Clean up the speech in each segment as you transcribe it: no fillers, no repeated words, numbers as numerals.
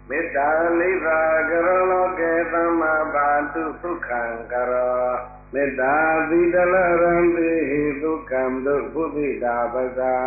မေတ္တာနိဗ္ဗာကရောလောကေသမ္မာဘာတုဒုက္ခံကရောမေတ္တာသီတလရံတိဟိဒုက္ခံဒုဘုဒိတာပဇာ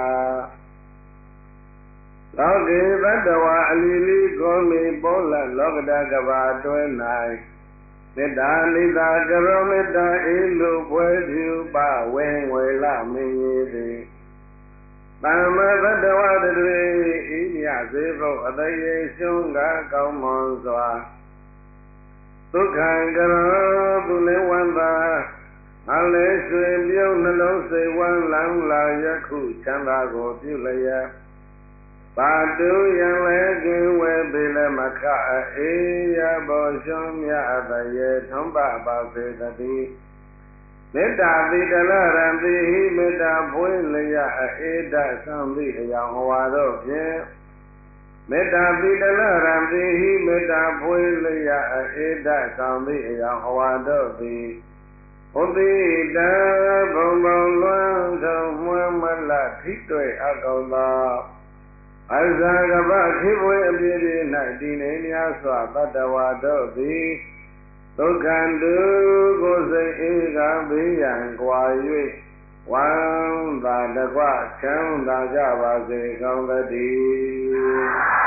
လောကေတတဝအလီလီကိုမိပေါ်လလောကတကဘာတွင်၌မေတ္တာနိဗ္ဗာကရောမေတ္တာအေလူပွဲဖြူပဝေငွေလမင်းကြီးသည်သမ္မာသတ္တဝတတွေဤမြစေဖို့အတရေရှုံးကကောင်းမွန်စွာဒုက္ခံကရောသူလည်းဝန္တာအလည်းရွှေပြုံးနှလုံးစိတ်ဝမ်းလန်းလာယခုချမ်းသာကိုပြုလျက်ပါတုယံလည်းကင်းဝဲပေလည်းမခအေးရဘောရှုံးမြအတရေထုံးပပါစေတည်းမေတ္တာတိတလရံတိဟိမေတ္တာဖွေးလျက်အေဒသံတိအယောင်ဟဝါတို့ဖြင့်မေတ္တာတိတလရံတိဟိမေတ္တာဖွေးလျက်အေဒသံတိအယောင်ဟဝါတို့သည်ဥတိတံဘုံဘုံလွမ်းထုံမွမ်းမလထိတွေ့အကောင်သောအဇာကပခိဘွေအပြည့်ပြည့်၌တည်နေများစွာတတ္တဝါတို့သည်ဒုက္ခံတုကိုယ်စိတ်အေးကဘေးရန်ကွာ၍ဝမ်းသာတကွချမ်းသာကြပါစေကောင်းသတည်း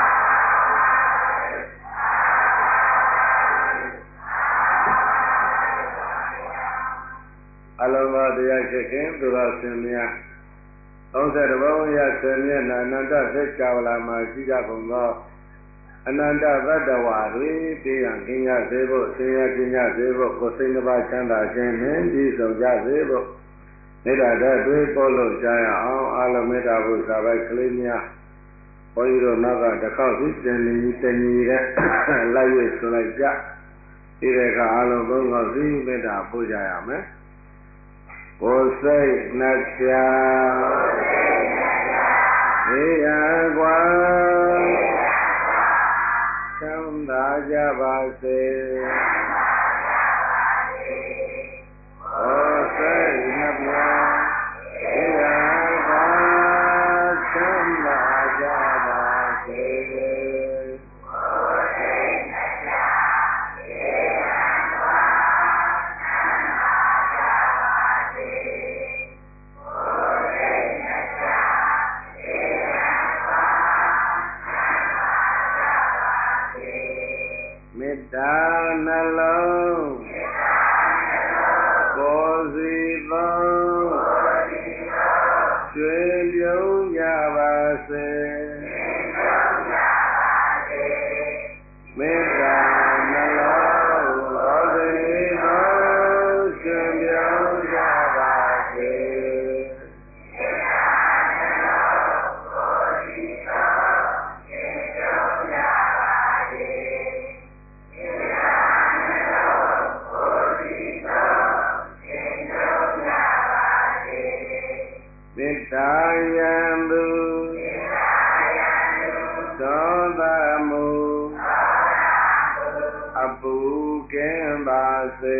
အလုံးစုံတရားချက်ခင်သူတော်စင်များ30ဘုံရ10မျက်နှာအနန္တသက်ကြဝဠာမှာရှိကြကုန်သောအနန္တသတ္တဝါတွေသိရန်ကင်းရစေဖို့ဆင်းရဲကင်းရစေဖို့ကိုယ်စိတ်နှပါချမ်းသာခြင်းနှင့်ပြည့်စုံကြစေဖို့မေတ္တာဓာတ်တွေပို့လို့ကြရအောင်အလုံးမေတ္တာဘုရားပဲကလေးများဘုန်းကြီးတို့နောက်ကတစ်ခေါက်စီတင်နေတဲ့လိုက်ရွေးဆိုလိုက်ကြဒီတဲ့အခါအလုံးသုံးခေါက်စီမေတ္တာပို့ကြရမယ်ကိုယ်စိတ်နှပြေယကွာချမ်းသာကြပါစေကိုယ်စိတ်နှပြေယကွာချမ်းသာကြပါစေမေတ္တာနှလုံးကိုယ်စီသောရွှေပြုံးကြပါစေမေတ္တာနှလုံးကိုယ်စီသောရွှေပြုံးကြပါစေမေတ္တာယံသူသောသမုအပူကင်းပါစေ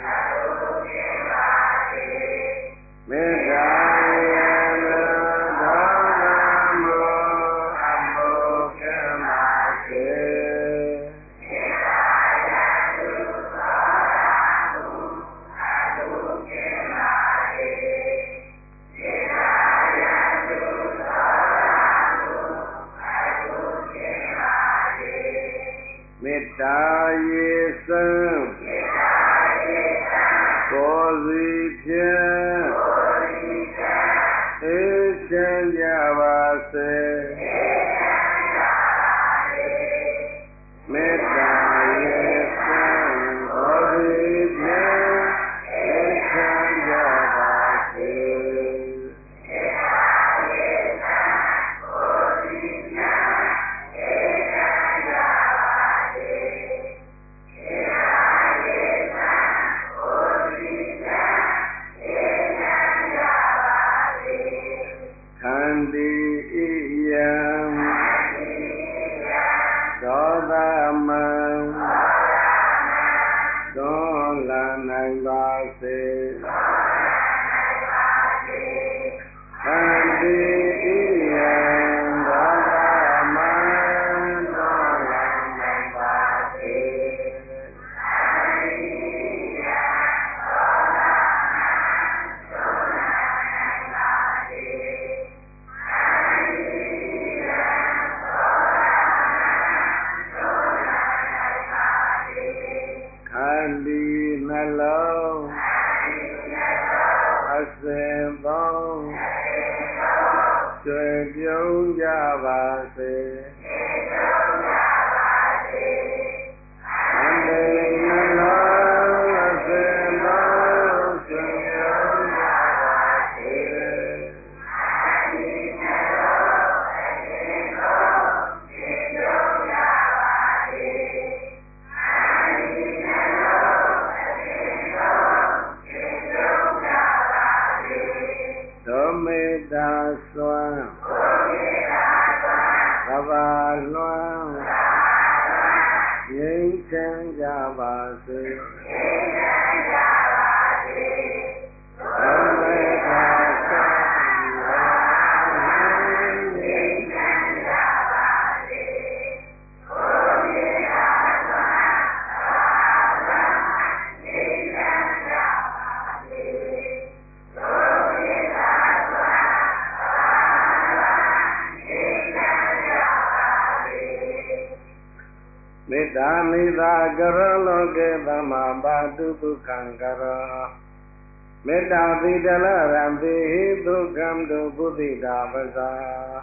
မေတ္တာယံသူသောသမုအပူကင်းပါစေမေတ္တာယေစံကိုယ်စီဖြင့်စဉ်သောကျွေပြုံးကြပါစေအမေနလောအစဉ်သောကျွေပြုံးကြပါစေမေတ္တာစွမ်းကဘာလွှမ်းငြိမ်းချမ်းကြပါစေမေတ္တာစွမ်းငြိမ်းချမ်းကြပါစေမေတ္တာစွမ်းငြိမ်းချမ်းကြပါစေမေတ္တာမိသာကရောလောကေသမ္မာပါတုဒုက္ခံကရောမေတ္တာသီတလရံပိဟိဒုက္ခံတုပုသိတာပဇာ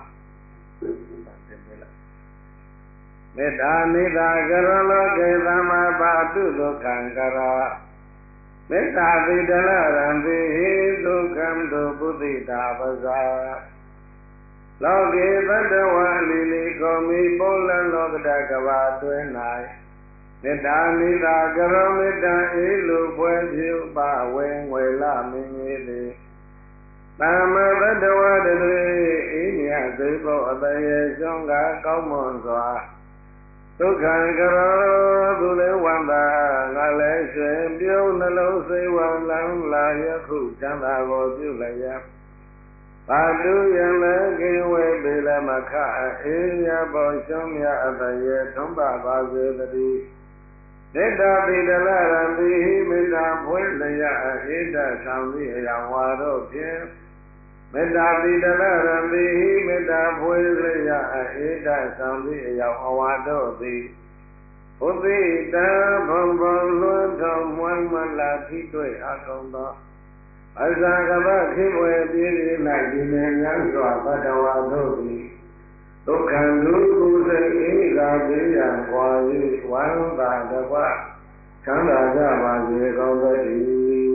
မေတ္တာမိသာကရောလောကေသမ္မာပါတုဒုက္ခံကရောမေတ္တာသီတလရံပိဟိဒုက္ခံတုပုသိတာပဇာလောကေသတ္တဝါလီလီကောမိပုံလလောကတကဘာတွင်၌မေတ္တာနိသာကရောမေတ္တာအေလူပွဲပြုပါဝေငွေလမင်းကြီးသည်သမ္မာသတ္တဝါတွေအိမြသိဖို့အတရေရှုံးကကောင်းမွန်စွာဒုက္ခံကရောသူလေးဝန္တာငါလည်းရွှင်ပြုံးနှလုံးစိတ်ဝမ်းလန်းလာယခုချမ်းသာကိုပြုလျက်ပါတုယံလည်းကင်းဝေပေလမခအေးမြပေါ်ရှုံးမြအတရေထုံးပါပါစေတည်းမေတ္တာပိတလရံပိဟိမေတ္တာဖွင့်လျက်အေတဆောင်သည့်အရာဝါတို့ဖြင့်မေတ္တာပိတလရံပိဟိမေတ္တာဖွင့်လျက်အေတဆောင်သည့်အရာဝါတို့သည်ဘုသိတံဘုံဘုံလွန်းတော်မွမ်းမလာထိတွေ့အကုန်သောအဇာကပခိဝေပြည်ပြည်၌ဒီနေများစွာဘဒဝါတို့သည်ဒုက္ခံလူကုသိဣဂာပိယံကွာ၍ဝမ်းသာတကွချမ်းသာကြပါစေကုန်သတည်း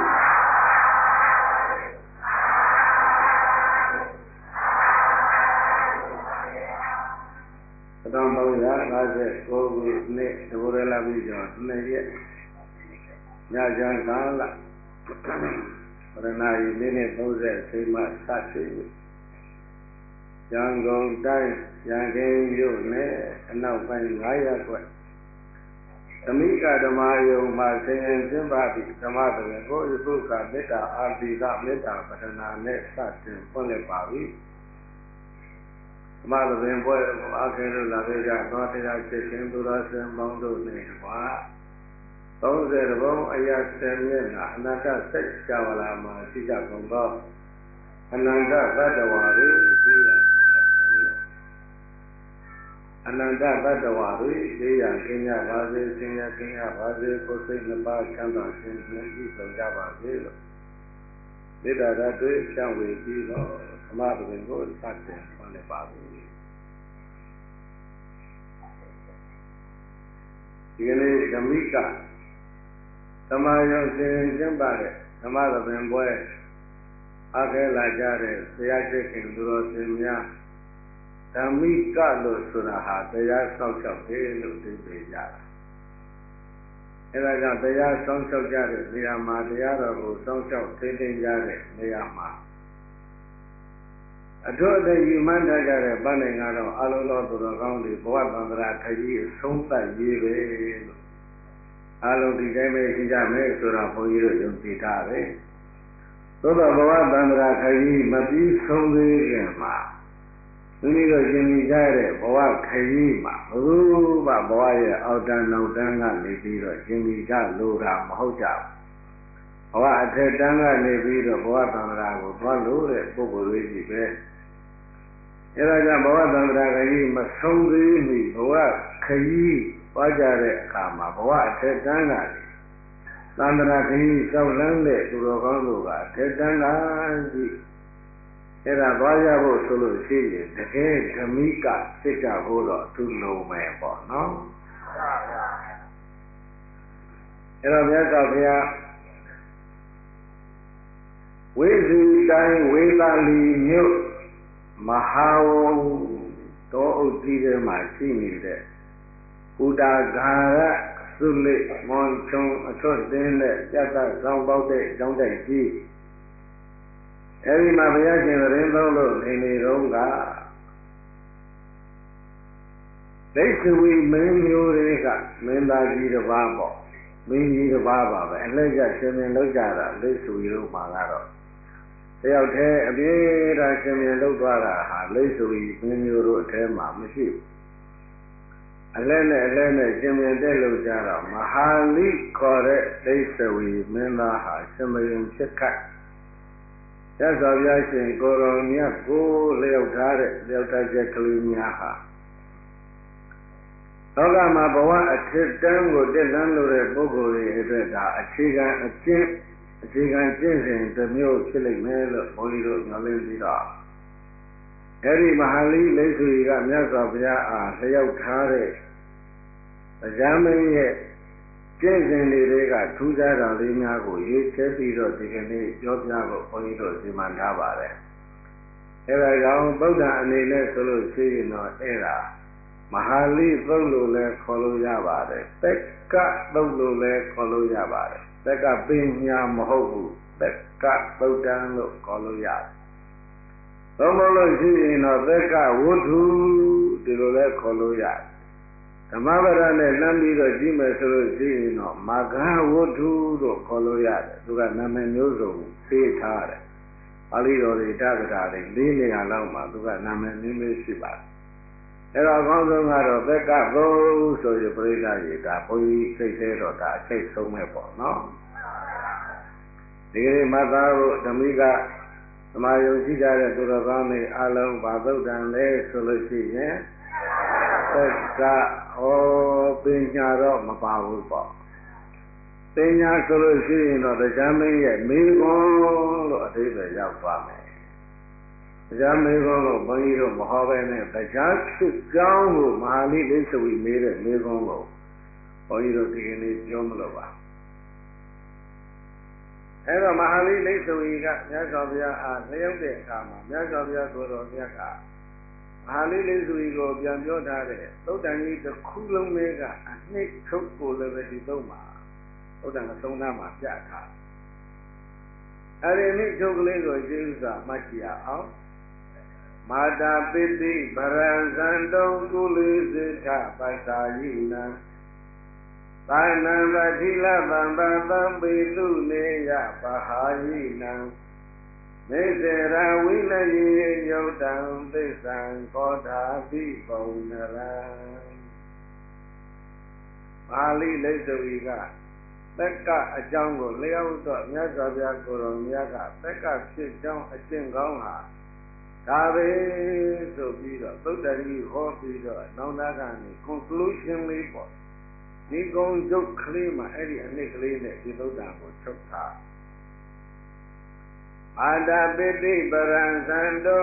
1359ခုနှစ်ဒဘရလပိကျော်2ရက်ညချမ်းကာလပရဏာယီမိနစ်30စိမှစသည်ရန်ကုန်တိုင်းရန်ကင်းမြို့နယ်အနောက်ပိုင်း900ခွက်သမိကဓမ္မယုံမှာဆင်ရင်ကျင်းပသည့်ဓမ္မသဘင်ကိုယခုကမေတ္တာအာတိကမေတ္တာပဒနာနဲ့စတင်ဖွင့်လှစ်ပါပြီဓမ္မသဘင်ပွဲမှာအခင်းလို့လာခဲ့ကြသောတရားချစ်ခင်သူတော်စင်ပေါင်းတို့နဲ့တပါ30ဘုံအရာ10မျက်နှာအနန္တစိတ်ကြဝလာမှာရှိကြကုန်သောအနန္တသတ္တဝါတွေသိရအနန္တသတ္တဝါတွေသိရကင်းကြပါစေဆင်းရဲကင်းကြပါစေကိုယ်စိတ်နှစ်ပါးချမ်းသာခြင်းဖြင့်ဤဆုံးကြပါစေလို့မေတ္တာဓာတ်တွေဖြန့်ဝေပြီးတော့ဓမ္မပဒင်ကိုစတင်ဖွင့်လှစ်ပါပြီဒီကနေ့ဓမ္မိကဓမ္မယုံရှင်ကျင်းပတဲ့ဓမ္မသဘင်ပွဲအခဲလာကြတဲ့ဆရာရှိခင်သူတော်စင်များဓမ္မိကလို့ဆိုတာဟာတရားဆောက်ရှောက်တယ်လို့သိပေကြတာအဲဒါကြောင့်တရားဆောက်ရှောက်ကြတဲ့နေရာမှာတရားတော်ကိုဆောက်ရှောက်သိသိကြတဲ့နေရာမှာအထွတ်အထိပ်ယူမှန်းထားကြတဲ့ဗန္နိုင်ငံတော်အလုံးတော်သူတော်ကောင်းတွေဘဝတန္တရာခရီးအဆုံးသတ်ရေးပဲလို့အလုံးဒီတိုင်းပဲရှိကြမယ်ဆိုတော့ဘုန်းကြီးတို့ယုံကြည်ထားတယ်သို့သောဘဝတန္တရာခရီးမပြီးဆုံးသေးခင်မှာမိမိတို့ရှင်မိကြတဲ့ဘဝခရီးမှာဘုရားဘဝရဲ့အောက်တန်းနောက်တန်းကနေပြီးတော့ရှင်မိကြလိုတာမဟုတ်ကြဘူးဘဝအထက်တန်းကနေပြီးတော့ဘဝတန္တရာကိုသွားလို့တဲ့ပုဂ္ဂိုလ်တွေကြီးပဲအဲဒါကြောင့်ဘဝတန္တရာခရီးမဆုံးသေးမီဘဝခရီးသွားကြတဲ့အခါမှာဘဝအထက်တန်းကနေသန္တရာခရီးလျှောက်လန်းတဲ့သူတော်ကောင်းတို့ကထေတ္တန်လာရှိအဲ့ဒါသွားရဖို့ဆိုလို့ရှိရင်တကယ်ဓမိကဖြစ်ကြဖို့တော့သူလုံးမယ်ပေါ့နော်အဲ့တော့မြတ်စွာဘုရားဝိဇီတိုင်းဝေသာလီမြို့မဟာဝုံတောအုပ်ကြီးထဲမှာရှိနေတဲ့ဥဒါဂါရသုလိမွန်ချုံအထွတ်တင်းတဲ့ပြတ်သက်ဆောင်ပေါက်တဲ့ကျောင်းတိုက်ကြီးအဲဒီမှာဘုရားရှင်သတင်းသုံးလို့နေတော့ကဒိဋ္ဌဝီမင်းမျိုးတွေကမင်းသားကြီးတစ်ပါးပေါ့မင်းကြီးတစ်ပါးပါပဲအလှည့်ကျရှင်မြင်လောက်ကြတာဒိဋ္ဌဝီတို့မှာကတော့တယောက်တည်းအပြည့်ဒါရှင်မြင်လောက်သွားတာဟာဒိဋ္ဌဝီမင်းမျိုးတို့အထဲမှာမရှိဘူးအလဲနဲ့ရှင်မြင်တဲ့လောက်ကြတော့မဟာလိခေါ်တဲ့ဒိဋ္ဌဝီမင်းသားဟာရှင်မယုံဖြစ်ခတ်ရသော်ပြရှင်ကိုရောင်မြတ်ကိုလျောက်ထားတဲ့လျောက်ထားချက်ကလေးများဟာလောကမှာဘဝအထက်တန်းကိုတက်လန်းလို့တဲ့ပုဂ္ဂိုလ်တွေအတွက်ဒါအခြေခံကျင့်စဉ်တစ်မျိုးဖြစ်လိမ့်မယ်လို့ဘုန်းကြီးတို့မျှော်လင့်ပြီးတော့အဲဒီမဟာလိလိဆွေကမြတ်စွာဘုရားအားလျောက်ထားတဲ့တရားမင်းရဲ့ကျင့်စဉ်တွေကထူးခြားတာလေးများကိုရေးချဲပြီးတော့ဒီကနေ့ပြောပြဖို့ဘုန်းကြီးတို့စီမံထားပါတယ်အဲဒါကြောင့်ဗုဒ္ဓအနေနဲ့ဆိုလို့ရှိရင်တော့အဲ့ဒါမဟာလိသုတ်လို့လည်းခေါ်လို့ရပါတယ်သက်ကသုတ်လို့လည်းခေါ်လို့ရပါတယ်သက်ကပညာမဟုတ်ဘူးသက်ကသုတ်တံလို့ခေါ်လို့ရတယ်သုံးလို့ရှိရင်တော့သက်ကဝတ္ထုဒီလိုလည်းခေါ်လို့ရတယ်ဓမ္မပဒနဲ့နှမ်းပြီးတော့ကြည့်မယ်ဆိုလို့ရှိရင်တော့မဂ္ဂဝတ္ထုလို့ခေါ်လို့ရတယ်သူကနာမည်မျိုးစုံပေးထားတယ်ပါဠိတော်တွေတက္ကရာတွေ၄နေရာလောက်မှာသူကနာမည်မျိုးရှိပါတယ်အဲ့တော့အကောင်းဆုံးကတော့သက်ကသုတ်ဆိုရပြိဿရေဒါဘုန်းကြီးစိတ်သေးတော့ဒါအစိတ်ဆုံးမဲ့ပေါ့နော်ဒီကနေ့မှတ်သားဖို့ဓမိကသမာယုံရှိကြတဲ့သူတော်ကောင်းတွေအလုံးဘာသုတ်တန်လဲဆိုလို့ရှိရင်သက်ကပညာတော့မပါဘူးပေါ့ပညာဆိုလို့ရှိရင်တော့တရားမင်းရဲ့မိဂုံလို့အဓိပ္ပာယ်ရောက်သွားမယ်တရားမိဂုံလို့ဘုန်းကြီးတို့မဟောပဲနဲ့တရားဖြစ်ကြောင်းကိုမဟာလိလိသဝီမေးတဲ့မိဂုံကိုဘုန်းကြီးတို့ဒီကနေ့ပြောမလို့ပါအဲ့တော့မဟာလိလိသဝီကမြတ်စွာဘုရားအားလျောက်တဲ့အခါမှာမြတ်စွာဘုရားကိုယ်တော်မြတ်ကမဟာလိလိသဝီကိုပြန်ပြောထားတဲ့သုတ်တန်ကြီးတစ်ခုလုံးလေးကအနှစ်ချုပ်ကိုလည်းပဲဒီသုံးမှာသုတ်တန်အဆုံးသားမှာပြထားအဲ့ဒီအနှစ်ချုပ်ကလေးကိုကျေးဇူးစွာမှတ်ကြည့်အောင်မာတာပိတိဗရံဇံတုံကုလိစေထပတ္တာယိနံသာနံဗတိလသံဘာသံပေတုနေယပဟာယိနံမေစေရဝိနယေယုတ်တံသစ္ဆံကောဓာတိပုံနရံပါဠိလိသဝီကသက္ကအကြောင်းကိုလျောက်တော့မြတ်စွာဘုရားကိုယ်တော်မြတ်ကသက္ကဖြစ်ကြောင်းအကျင့်ကောင်းဟာဒါပဲဆိုပြီးတော့သုတ်တန်ကြီးဟောပြီးတော့နောက်နာကနေ conclusion လေးပေါ့ဒီကုံကျုပ်ကလေးမှာအဲ့ဒီအနည်းကလေးနဲ့ဒီသုတ်တန်ကိုချုပ်ထားအာတာပိတိပရံသံတုံ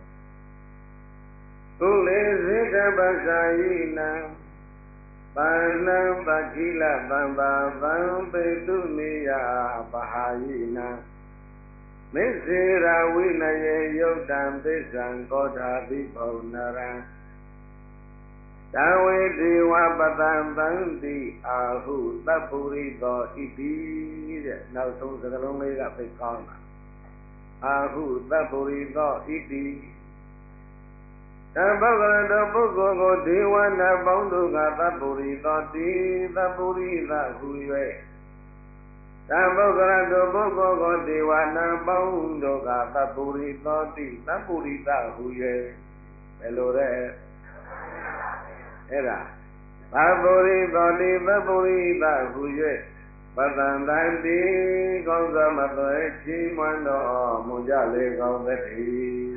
ကုလေစေတပ္ပစာယိနံပါဏံပတိလသံဘာသံပေတုနိယပဟာယိနံမေစေရဝိနယေယုတ်တံသစ္ဆံကောဓာတိပုံနရံတဝေဒေဝပတံတံတိအာဟုသပ္ပုရိသောဣတိတဲ့နောက်ဆုံးစကားလုံးလေးကသိကောင်းတာအာဟုသပ္ပုရိသောဣတိတံပုဂ္ဂလတောပုဂ္ဂိုလ်ကိုဒေဝနာပေါင်းတို့ကသပ္ပုရိသောတိသပ္ပုရိသဟု၍တံပုဂ္ဂလတောပုဂ္ဂိုလ်ကိုဒေဝနာပေါင်းတို့ကသပ္ပုရိသောတိသပ္ပုရိသဟု၍ဘယ်လိုလဲအဲ့ဒါသပ္ပုရိသောတိသပ္ပုရိသဟု၍ပတံတန်တိကောင်းစွာမသွဲချီးမွမ်းတော်မူကြလေကောင်းသတည်း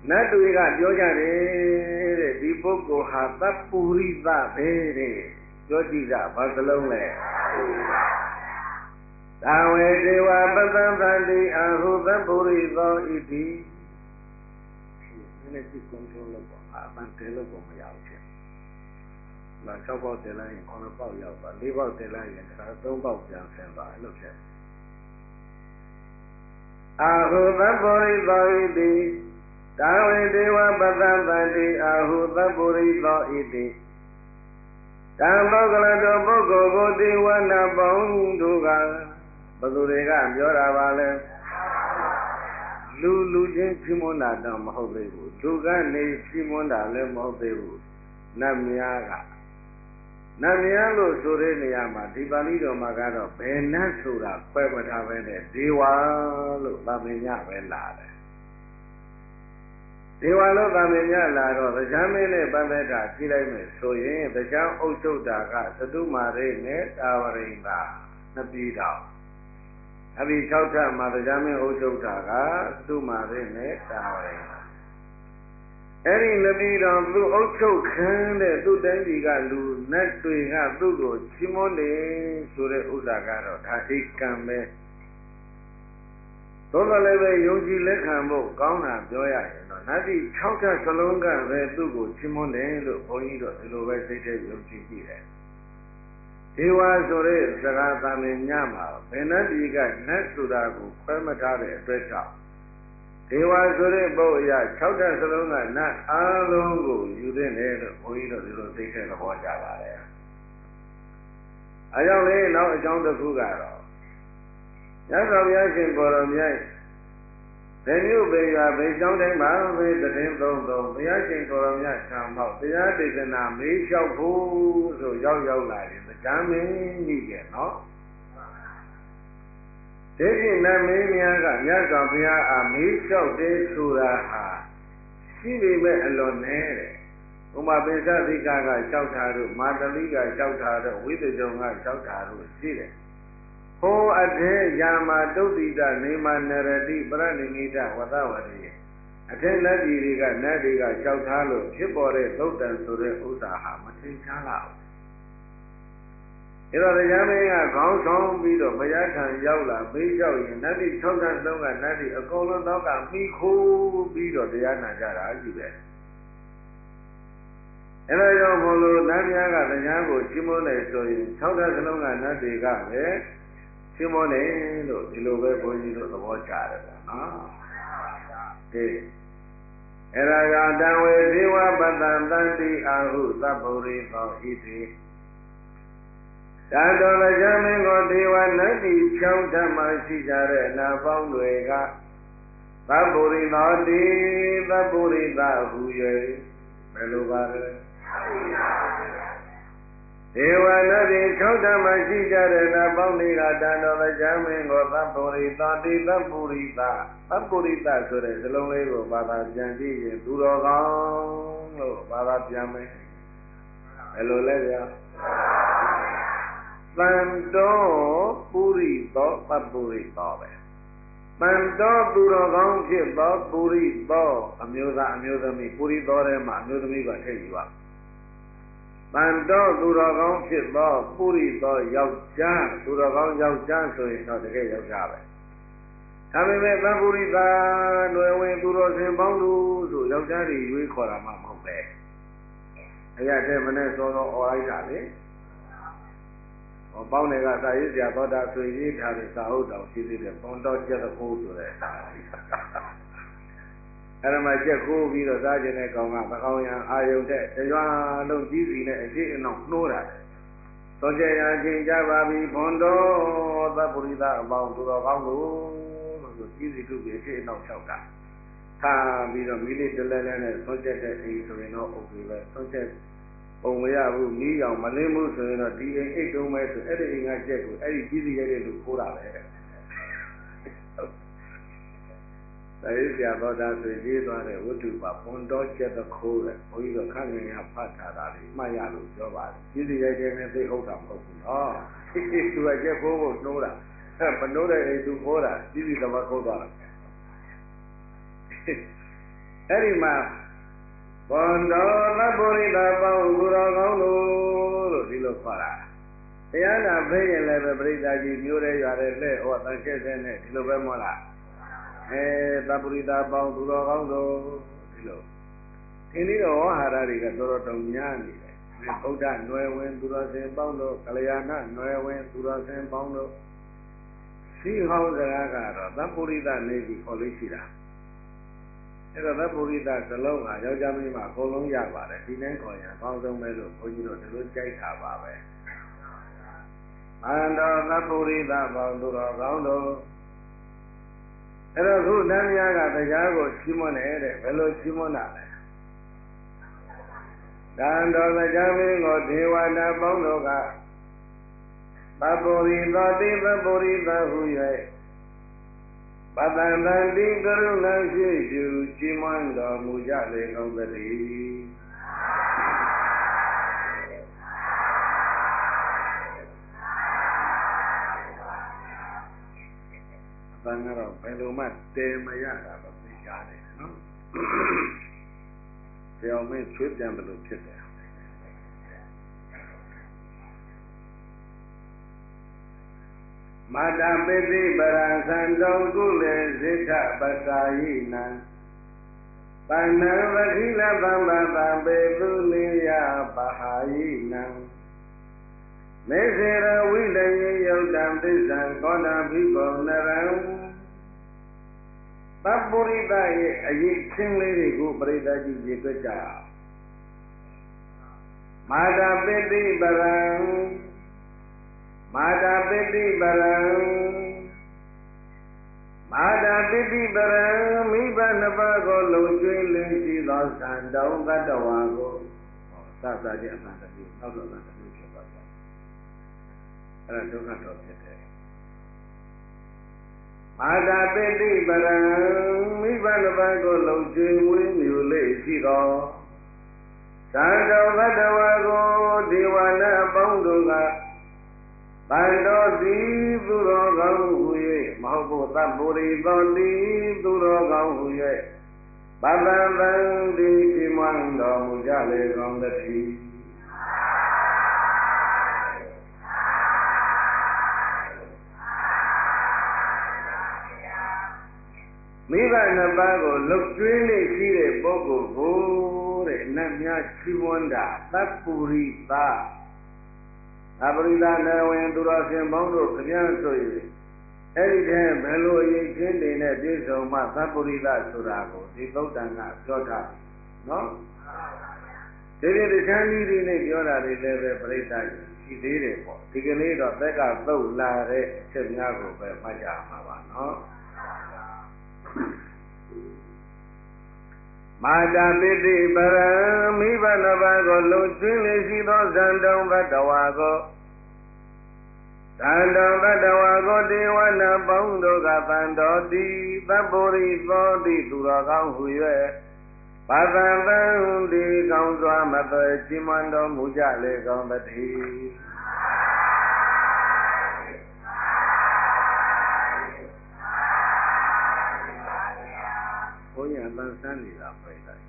နတ်တွေကပြောကြတယ်တဲ့ဒီပုဂ္ဂိုလ်ဟာသပ္ပုရိသပဲတဲ့ပြောကြည့်ကြဘာစလုံးလဲသာဝေဒေဝပသံသတိအာဟုသပ္ပုရိသောဣတိနည်းကြည့်ကွန်ထရိုးလုပ်ပါအမှန်တဲလို့ကိုမရဘူးဖြစ်လာ6ပေါက်တင်လိုက်ရင်9ပေါက်ရောက်သွား4ပေါက်တင်လိုက်ရင်3ပေါက်ပြန်ဆင်းသွားအဲ့လိုဖြစ်အာဟုသပ္ပုရိသောဣတိသာဝေဒေဝပသံသတိအာဟုသပ္ပုရိသောဣတိတံပုဂ္ဂလတောပုဂ္ဂိုလ်ကိုတိဝနာပေါင်းတို့ကဘသူတွေကပြောတာပါလဲလူချင်းချီးမွမ်းတာတော့မဟုတ်သေးဘူးလူကနေချီးမွမ်းတာလည်းမဟုတ်သေးဘူးနတ်များလို့ဆိုတဲ့နေရာမှာဒီပါဠိတော်မှာကတော့ဘယ်နတ်ဆိုတာခွဲမထားပဲနဲ့ဒေဝလို့သာမညပဲလာတယ်ဒေဝလို့သာမညလာတော့တရားမင်းနဲ့ပသက်တာကြည့်လိုက်မယ်ဆိုရင်တရားအုပ်ချုပ်တာကသတုမာရိနဲ့တာဝရိန္ဒာနှစ်ပြည်တော်အပြီး6ထပ်မှာတရားမင်းအုပ်ချုပ်တာကသတုမာရိနဲ့တာဝရိန္ဒာအဲ့ဒီနှစ်ပြည်တော်သူအုပ်ချုပ်ခံတဲ့သူတိုင်းပြည်ကလူနတ်တွေကသူ့ကိုချီးမွမ်းတယ်ဆိုတဲ့ဥစ္စာကတော့ဒါအိကံပဲသို့တော်လည်းပဲယုံကြည်လက်ခံဖို့ကောင်းတာပြောရရင်တော့နတ်ပြည်6ထပ်စလုံးကပဲသူ့ကိုချီးမွမ်းတယ်လို့ဘုန်းကြီးတို့ဒီလိုပဲသိတဲ့ယုံကြည်ကြည့်တယ်ဒေဝဆိုတဲ့စကားသာမင်ညမှာဘယ်နတ်ပြည်ကနတ်ဆိုတာကိုခွဲမထားတဲ့အတွက်ကြောင့်ဒေဝဆိုတဲ့ပုဂ္ဂိုလ်ရ6ထပ်စလုံးကနတ်အားလုံးကိုယူသင့်တယ်လို့ဘုန်းကြီးတို့ဒီလိုသိတဲ့သဘောကြပါတယ်အဲကြောင့်လေနောက်အကြောင်းတစ်ခုကတော့ရသော်ဘုရားရှင်ကိုယ်တော်မြတ်ဘယ်မျိုးပဲရွာဘယ်ကြောင်းတိုင်းမှာပဲတည်င်းသုံးဘုရားရှင်ကိုယ်တော်မြတ်ဆံမောက်တရားဒေသနာမေးလျှောက်ဖို့ဆိုရောက်လာရင်တရားမင်းကြီးရဲ့နော်ဒီဖြင့်နတ်မင်းများကမြတ်စွာဘုရားအားမေးလျှောက်တယ်ဆိုတာဟာရှိပေမဲ့အလွန်နဲ့တဲ့ဥမာပိဿသိကလျှောက်တာတို့မာတလိကလျှောက်တာတို့ဝိသေကြုံကလျှောက်တာတို့ရှိတယ်ဟောအထေယာမတုတ်တိတနေမနရတိပရဏိမိတဝသဝတိအထေလက်ကြီးတွေကနတ်တွေကလျှောက်ထားလို့ဖြစ်ပေါ်တဲ့သုတ်တန်ဆိုတဲ့ဥစ္စာဟာမထင်ရှားလောက်အဲ့တော့တရားမင်းကခေါင်းဆောင်ပြီးတော့ဘုရားထံရောက်လာမေးလျှောက်ရင်နတ်တိ6တန်း3ကနတ်တိအကုန်လုံးတော့ကမိခိုးပြီးတော့တရားနာကြတာရှိတယ်အဲ့ဒါကြောင့်ဘုလိုနတ်များကတရားကိုချီးမွမ်းတယ်ဆိုရင်6တန်းလုံးကနတ်တွေကပဲချီးမွမ်းတယ်လို့ဒီလိုပဲဘုန်းကြီးတို့သဘောကျတယ်ပေါ့နော်အေးအဲ့ဒါကတံဝေဇေဝပတ္တံတန္တိအာဟုသဗ္ဗုရိသောဣတိတန်တော်တရားမင်းကိုဒေဝနတ်တိ6ဓမ္မရှိကြတဲ့နာပေါင်းတွေကသဗ္ဗုရိသောတိသဗ္ဗုရိသဟူ၍ဘယ်လိုပါလဲဒေဝနတ်တိ6ဓမ္မရှိကြတဲ့နာပေါင်းတွေကတန်တော်တရားမင်းကိုသဗ္ဗုရိသောတိသဗ္ဗုရိသဆိုတဲ့စလုံးလေးကိုဘာသာပြန်ကြည့်ရင်သူတော်ကောင်းလို့ဘာသာပြန်မယ်ဘယ်လိုလဲဗျာတန်တော်ပုရိသောပပုရိသောပဲတန်တော်သူတော်ကောင်းဖြစ်သောပုရိသောအမျိုးသားအမျိုးသမီးပုရိသောထဲမှာအမျိုးသမီးကထည့်ယူပါတန်တော်သူတော်ကောင်းဖြစ်သောပုရိသောယောက်ျားသူတော်ကောင်းယောက်ျားဆိုရင်တော့တကယ်ယောက်ျားပဲဒါပေမဲ့သပုရိသနွယ်ဝင်သူတော်စင်ပေါင်းတို့ဆိုယောက်ျားတွေရွေးခေါ်တာမှမဟုတ်ပဲအရာတဲ့မနဲ့စောစောအော်လိုက်တာလေပေါင်းတွေကသာရေးစရာသောတာဆိုရေးထားတဲ့သာဟုတ်တော်ရှိသေးတယ်ပွန်တော်ကျက်တခိုးဆိုတဲ့သာအဲ့ဒါမှကျက်ခိုးပြီးတော့စားခြင်းတဲ့ကောင်ကမကောင်ရန်အာယုန်တဲ့ကြွားလုံးကြီးစီနဲ့အရှိအနောက်နှိုးတာသောကျေရာချင်းကြပါပြီပွန်တော်သဗ္ဗုရိသအပေါင်းသူတော်ကောင်းလို့ဆိုကြီးစီတုပြီးအရှိအနောက်လျှောက်တာထားပြီးတော့မိလေးတလဲလဲနဲ့သောကျက်တဲ့အိမ်ဆိုရင်တော့အုပ်ပြီးပဲသောကျက်ပုံမရဘူးမိအောင်မလင်းဘူးဆိုရင်တော့ဒီအိမ်အိတ်တုံးမဲ့ဆိုအဲ့ဒီအိမ်ကကျက်ကိုအဲ့ဒီကြီးစီရိုက်တဲ့လူခိုးတာပဲဒါရေးပြတော်တာဆိုရေးသွားတဲ့ဝတ္ထုပါပွန်တော်ကျက်တခိုးတဲ့ဘုန်းကြီးတို့ခန့်ငင်ရဖတ်ထားတာလေးမှတ်ရလို့ပြောပါတယ်ကြီးစီရိုက်တဲ့နဲ့သိဟုတ်တာမဟုတ်ဘူးနော်သူကကျက်ခိုးဖို့နှိုးတာအဲ့မနှိုးတဲ့အိမ်သူခိုးတာကြီးစီသမားခိုးသွားတာအဲ့ဒီမှာဘွန်တော်သဗ္ဗရိတပေါင်းသူတော်ကောင်းတို့ဒီလိုခေါ်တာတရားနာဖေးရင်လည်းပဲပြိဿကြီးမျိုးရဲရွာတဲ့လက်ဟောတန်ကျက်တဲ့နဲ့ဒီလိုပဲမောလားသဗ္ဗရိတပေါင်းသူတော်ကောင်းတို့ဒီလိုဒီနေ့တော့ဝါဟာရတွေကတော်တော်တုံညာနေတယ်ဗုဒ္ဓနွယ်ဝင်သူတော်စင်ပေါင်းတို့ကလျာဏနွယ်ဝင်သူတော်စင်ပေါင်းတို့စီဟောင်းစကားကတော့သဗ္ဗရိတနေပြီခေါ်လို့ရှိတာအဲ့တော့သဗ္ဗရိတဇလုံးဟာယောက်ျားမိန်းမအကုန်လုံးရပါတယ်ဒီတိုင်းခေါ်ရင်အကောင်းဆုံးပဲလို့ဘုန်းကြီးတို့ဒီလိုကြိုက်တာပါပဲမန္တောသဗ္ဗရိတပေါင်းသူတော်ကောင်းတို့အဲ့တော့ခုတန်းများကတရားကိုချီးမွမ်းနေတဲ့ဘယ်လိုချီးမွမ်းတာလဲတန်တော်တရားမင်းကိုဒေဝတာပေါင်းတို့ကသဗ္ဗရိသောတိသဗ္ဗရိသဟု၍ပတ္တံတန်တိကရုဏာရှိပြုချီးမွမ်းတော်မူကြလေကုန်သတည်းအပန်းကတော့ဘယ်လိုမှတဲမရတာတော့သိကြတယ်နော်ပြောင်းမင်းချွေးပြန်ဘယ်လိုဖြစ်တယ်မာတာပိသိပရံသံတောကုလေဇိထပစာယိနံပဏ္ဏဝတိလသံဘာတံပေသူနိယပဟာယိနံမေစေရဝိလယေယုတ်တံသစ္ဆံကောဏဘိဘောနရံသဗ္ဗရိတရဲ့အရေးချင်းလေးတွေကိုပရိသတ်ကြီးရေတွက်ကြအောင်မာတာပိသိပရံမာတာပိတိပရံမာတာပိတိပရံမိဘနှစ်ပါးကိုလုံကျွေးလင်းရှိသောသံတောင်းတတ္တဝါကိုသတ်စားခြင်းအမှန်တည်းနောက်တော့အမှန်တည်းဖြစ်သွားတယ်အဲ့ဒါဒုက္ခတော့ဖြစ်တယ်မာတာပိတိပရံမိဘနှစ်ပါးကိုလုံကျွေးဝေးမြူလေးရှိသောသံတောင်းတတ္တဝါကိုဒေဝနာပေါင်းတို့ကတန်တော်သည်သူတော်ကောင်းဟူ၍မဟုတ်ဘူးသဗ္ဗရိသောသည်သူတော်ကောင်းဟူ၍ပတ္တံတံတိတိမွန်တော်မူကြလေကုန်သတည်းမိဘနှစ်ပါးကိုလှုပ်ကျွေးနေရှိတဲ့ပုဂ္ဂိုလ်ကိုတဲ့နတ်များချီးမွမ်းတာသဗ္ဗရိသအပရိသနာဝင်သူတော်ရှင်ပေါင်းတို့ခပြန်ဆို၍အဲ့ဒီတည်းဘယ်လိုအရေးချင်းတွေနဲ့ပြည့်စုံမှသဗ္ဗရိသဆိုတာကိုဒီသုတ်တန်ကပြောထားပြီနော်ဒီနေ့တခြားနည်းတွေနဲ့ပြောတာတွေလည်းပဲပရိသတ်ရှိသေးတယ်ပေါ့ဒီကနေ့တော့သက်ကသုတ်လာတဲ့အချက်များကိုပဲမှတ်ကြမှာပါနော်မာတာပိတိပရံမိဘနှစ်ပါးကိုလုံကျွင်းလေရှိသောဇန္တုံဘတဝါကိုဇန္တုံဘတဝါကိုဒေဝနာပေါင်းတို့ကတန်တော်တိသဗ္ဗရိသောတိသူတော်ကောင်းဟူ၍ပါသံတံဒီကောင်းစွာမသွေချီးမွမ်းတော်မူကြလေကုန်သတည်းဘုန်းကြီးအတန်ဆန်းနေတာပြိတ္တာ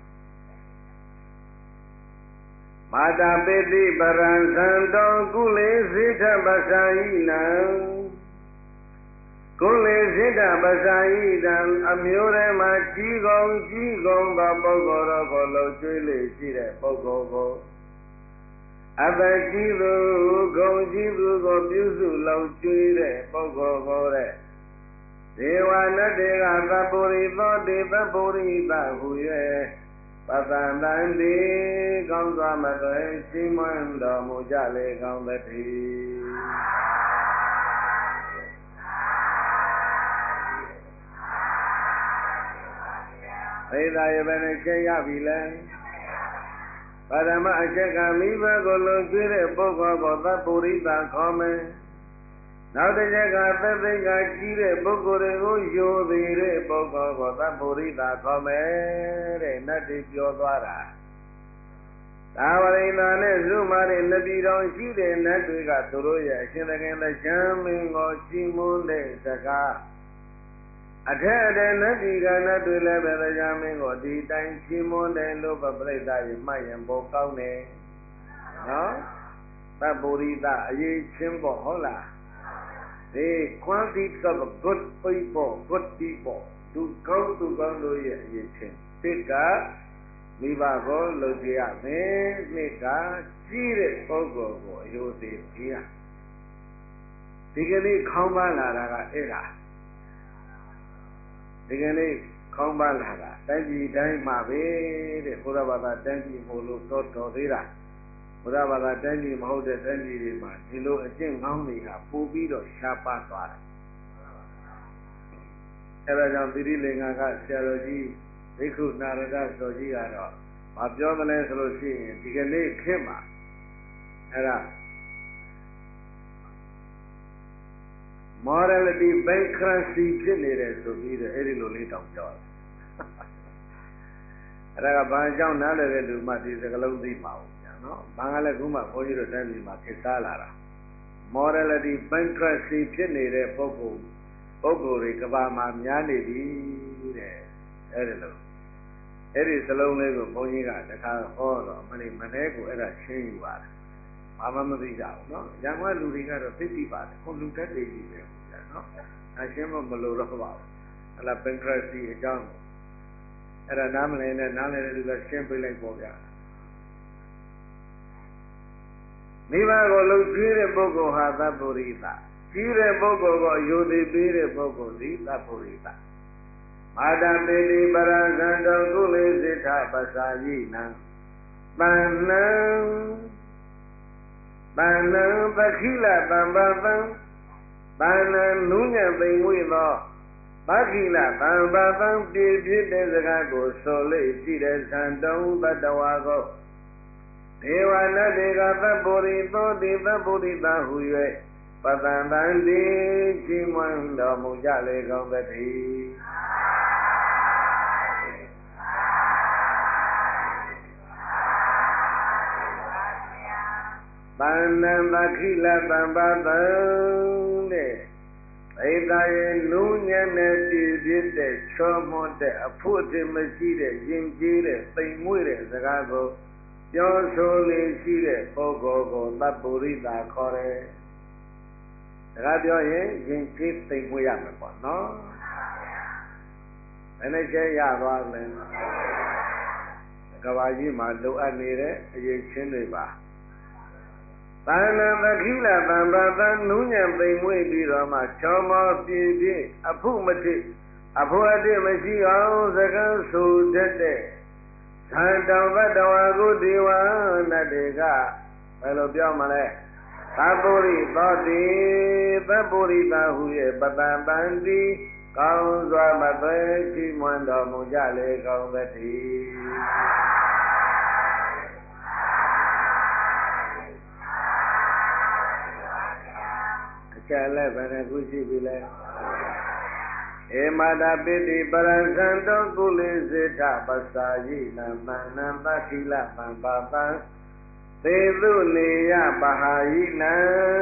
မာတာပိတိပရံသံတောကုလေဇိထပစာယိနံကုလေဇိထပစာယိတံအမျိုးထဲမှာကြီးကုန်သောပုဂ္ဂိုလ်တော်ကိုလှုပ်ကျွေးလေရှိတဲ့ပုဂ္ဂိုလ်ကိုအတ္တရှိသူဂုံရှိသူကိုပြုစုလှုပ်ကျွေးတဲ့ပုဂ္ဂိုလ်ကိုတဲ့ဒေဝနတ်တွေကသဗ္ဗရိသောတိသဗ္ဗရိသဟူ၍ပတ္တံတံတိကောင်းစွာမသွေရှိမွန်းတော်မူကြလေကောင်းသတည်းသေသာရပဲနဲ့ချက်ရပြီလဲပရမအချက်ကမိဘကိုလုံကျွေးတဲ့ပုဂ္ဂိုလ်ကိုသဗ္ဗရိသခေါ်မယ်နောက်တစ်ချက်ကသက်သိကကြီးတဲ့ပုဂ္ဂိုလ်တွေကိုယိုသေးတဲ့ပုဂ္ဂိုလ်ကိုသဗ္ဗရိသခေါ်မယ်တဲ့နတ်တွေပြောသွားတာသာဝရိန္ဒာနဲ့ဇုမာတဲ့နပြည်တော်ရှိတဲ့နတ်တွေကသူတို့ရဲ့အရှင်သခင်သချမ်းမင်းကိုချီးမွမ်းတဲ့စကားအထက်အတဲ့နတ်ဒီကနတ်တွေလည်းပဲတရားမင်းကိုဒီတိုင်းချီးမွမ်းတယ်လို့ပရိသတ်ရင်မှတ်ရင်ပေါ်ကောင်းတယ်နော်သဗ္ဗုရိသအရေးချင်းပေါ့ဟုတ်လားဒီ quality of good people သူကောင်းလို့ရဲ့အရေးချင်းတစ်ကမိဘကိုလုပ်ကြရမယ်နှစ်ကကြီးတဲ့ပုဂ္ဂိုလ်ကိုအယုသေးပြရဒီကနေ့ခေါင်းပန်းလာတာကအဲ့ဒါဒီကနေ့ခေါင်းပန်းလာတာတိုင်းပြည်တိုင်းမှာပဲတဲ့ဘုရားဘာသာတိုင်းပြည်မို့လို့တော်သေးတာဘုရားဘာသာတိုင်းပြည်မဟုတ်တဲ့တိုင်းပြည်တွေမှာဒီလိုအကျင့်ကောင်းတွေကပို့ပြီးတော့ရှားပါသွားတယ်အဲဒါကြောင့်သီရိလင်္ကာကဆရာတော်ကြီးဘိက္ခုနာရဒတော်ကြီးကတော့မပြောမလဲဆိုလို့ရှိရင်ဒီကနေ့ခေတ်မှာအဲ့ဒါ morality bankruptcy ဖြစ်နေတယ်ဆိုပြီးတော့အဲ့ဒီလိုလေးတောင်ပြောတယ်အဲ့ဒါကဘာကြောင့်နားလည်တဲ့လူမှဒီစကားလုံးသိမှာဘူးဗျာနော်ဘာကလည်းခုမှဘုန်းကြီးတို့တိုင်းပြည်မှာခေတ်စားလာတာ morality bankruptcy ဖြစ်နေတဲ့ပုဂ္ဂိုလ်တွေကဘာမှာများနေပြီတဲ့အဲ့ဒီလိုအဲ့ဒီစလုံးလေးကိုဘုန်းကြီးကတခါဟောတော့မနေ့ကိုအဲ့ဒါရှင်းယူပါတယ်ဘာမှမသိကြဘူးနော်ရံကလူတွေကတော့သိသိပါတယ်ခုလူတက်တွေကြီးပဲဗျာနော်အရှင်းမလို့တော့ပါဘူးအဲ့ဒါ bankruptcy အကြောင်းအဲ့ဒါနားမလည်နဲ့နားလည်တဲ့လူကရှင်းပြလိုက်ပေါ့ဗျာမိဘကိုလှုပ်ကြွေးတဲ့ပုဂ္ဂိုလ်ဟာသဗ္ဗုရိသကြီးတဲ့ပုဂ္ဂိုလ်ကိုအယုသေးပေးတဲ့ပုဂ္ဂိုလ်သည်သဗ္ဗုရိသမာတပေတိပရဇန္တောကုလေစိထပစ္စာယိနံပန္နံပခိလတံပပံပန္နံနုညံသိမ်ဝိသောပခိလတံပပံပြည့်ဖြစ်တဲ့စကားကိုဆိုလေရှိတဲ့သံတုံတတဝါကိုဒေဝနာတေကသဗ္ဗုရိသောတိသဗ္ဗုရိသဟု၍ပတံတံတိချီးမွမ်းတော်မူကြလေကုန်သတည်းပန္နံပခိလတံပတံတဲ့ဣဒာယေနုညံ့တဲ့ပြည့်ဖြစ်တဲ့ချောမွတ်တဲ့အဖို့အထင်မရှိတဲ့ယဉ်ကျေးတဲ့သိမ်မွေ့တဲ့စကားကိုပြောဆိုလေရှိတဲ့ပုဂ္ဂိုလ်ကိုသဗ္ဗုရိသခေါ်တယ်။ဒါကပြောရင်ယဉ်ကျေးသိမ်မွေ့ရမယ်ပေါ့နော်။ဘယ်နဲ့ကျရသွားလဲ။ကဘာကြီးမှာလိုအပ်နေတဲ့အရေးချင်းတွေပါ။သာဏပခိလသံဘာသနုညံသိမ်မွေ့ပြီးတော့မှချောမောပြည့်ပြည့်အဖုမတိအဖို့အတ္တမရှိအောင်စကားဆိုတတ်တဲ့သံတောဘတဝါကုဒေဝနတ်တွေကဘယ်လိုပြောမလဲသဗ္ဗုရိသောတိသဗ္ဗုရိသဟုရဲ့ပတံပန္တိကောင်းစွာမသွဲချီးမွမ်းတော်မူကြလေကုန်သတည်းအချက်လည်းဘယ်နှခုရှိပြီလဲဧမတာပိတိပရဇံတောကုလေစေထပစ္စာယိနံမန္နံပခိလပံပပံသေသုနေယပဟာယိနံ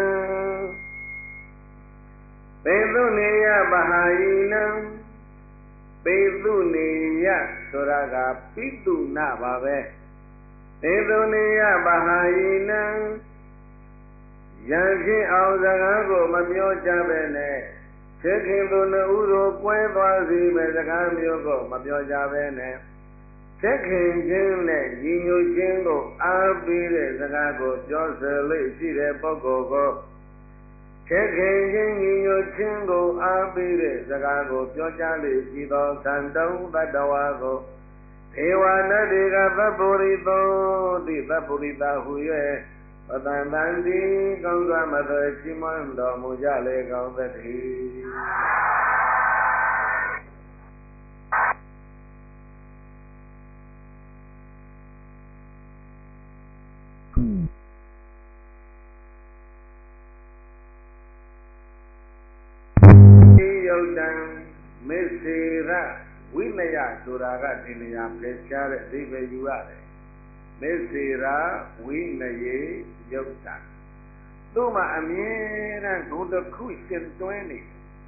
သေသုနေယပဟာယိနံသေသုနေယဆိုတာကပိတုနာပါပဲသေသုနေယပဟာယိနံယံဖြစ်အောင်စကားကိုမပြောကြပဲနဲ့ဖြစ်ခင်သူနှစ်ဦးတို့ကွဲသွားစီမဲ့စကားမျိုးကိုမပြောကြပဲနဲ့ဖြစ်ခင်ချင်းနဲ့ညီညွတ်ခြင်းကိုအားပေးတဲ့စကားကိုပြောဆိုလို့ရှိတဲ့ပုဂ္ဂိုလ်ကိုဖြစ်ခင်ချင်းညီညွတ်ခြင်းကိုအားပေးတဲ့စကားကိုပြောကြားလို့ရှိသောသံတုံတတဝါကိုဒေဝနာတေကသဗ္ဗုရိသောတိသဗ္ဗုရိသဟု၍ပတံတံတိကောင်းစွာမသွဲချီးမွမ်းတော်မူကြလေကောင်းသတည်းယုတ်တံမစ္စေရဝိနယဆိုတာကဒီနေရာဖယ်ရှားတဲ့အဓိပ္ပာယ်ယူရတယ်မစ္စေရဝိနယေယုတ်တံသူ့မှာအမြဲတမ်းဂုဏ်တစ်ခုရှင်တွဲနေ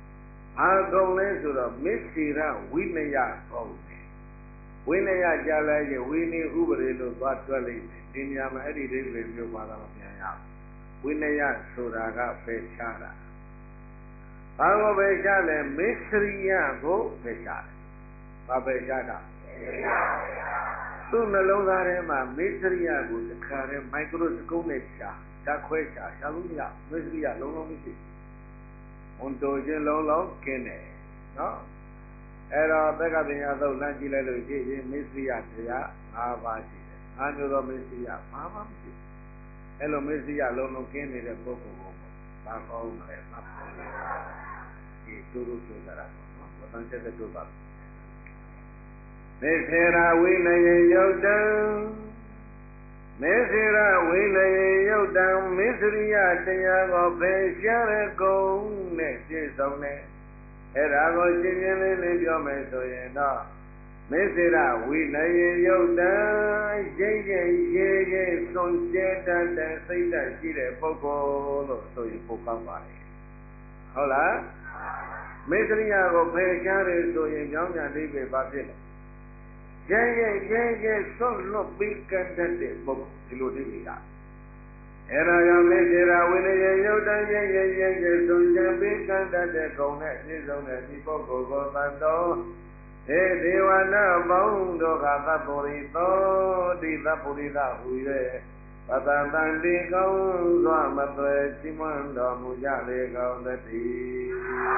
ဘာကုံလဲဆိုတော့မစ္စေရဝိနယကုံဝိနယကြလိုက်ရင်ဝိနည်းဥပဒေလို့သွားတွက်လိုက်တယ်ဒီနေရာမှာအဲ့ဒီဒိဋ္ဌိမျိုးပါတော့ပြန်ရအောင်ဝိနယဆိုတာကပယ်ချတာဘာကိုပယ်ချလဲမစ္စရိယကိုပယ်ချတယ်ဘာပယ်ချတာသူ့နှလုံးသားထဲမှာမစ္စရိယကိုတခါတည်းမိုက်ခရိုစကုပ်နဲ့ရှာဓာတ်ခွဲရှာလို့မရမစ္စရိယလုံးလုံးမရှိဝန်တိုခြင်းလုံးလုံးကျင်းတယ်နော်အဲ့တော့သက္ကပညာသုတ်လမ်းကြည့်လိုက်လို့ရှိရင်မစ္စရိယတရား၅ပါးရှိတယ်၅မျိုးသောမစ္စရိယဘာမှမရှိအဲ့လိုမစ္စရိယလုံးလုံးကျင်းနေတဲ့ပုဂ္ဂိုလ်ကိုဘာကောင်းမလဲသတ်ဖို့ဒီတူတူဆိုကြတာပေါ့နော်ဝတ္တန်ချက်တို့ပါမေသေရာဝိနယေယုတ်တံမေသေရာဝိနယေယုတ်တံမစ္စရိယတရားကိုဖေရှားတဲ့ကုံနဲ့ပြည့်စုံတယ်အဲ့ဒါကိုရှင်းရှင်းလေးလေးပြောမယ်ဆိုရင်တော့မေသေရဝိနယေယုတ်တံရိပ်ရိပ်ရေရေသွန်ကျဲတတ်တဲ့စိတ်ဓာတ်ရှိတဲ့ပုဂ္ဂိုလ်လို့ဆိုရင်ပိုကောင်းပါလေဟုတ်လားမေသေရိယကိုဖေရှားတယ်ဆိုရင်ကြောင်းညာလေးပဲပါဖြစ်တယ်ရဲရဲရဲရဲဆွတ်လွတ်ပြီးကတတ်တဲ့ပုဂ္ဂိုလ်ဒီလိုသိနေတာအဲ့ဒါကြောင့်မေသေရဝိနယေယုတ်တံရဲရဲရဲရဲသွန်ကျဲပြီးကတတ်တဲ့ဂုဏ်နဲ့ပြည့်စုံတဲ့ဒီပုဂ္ဂိုလ်ကိုသတ်တော်ဟေဒေဝနာပေါင်းတို့ကသဗ္ဗရိသောတိသဗ္ဗရိသဟူ၍ပတံတန်တိကောင်းစွာမသွဲချီးမွမ်းတော်မူကြလေကောင်းသတည်း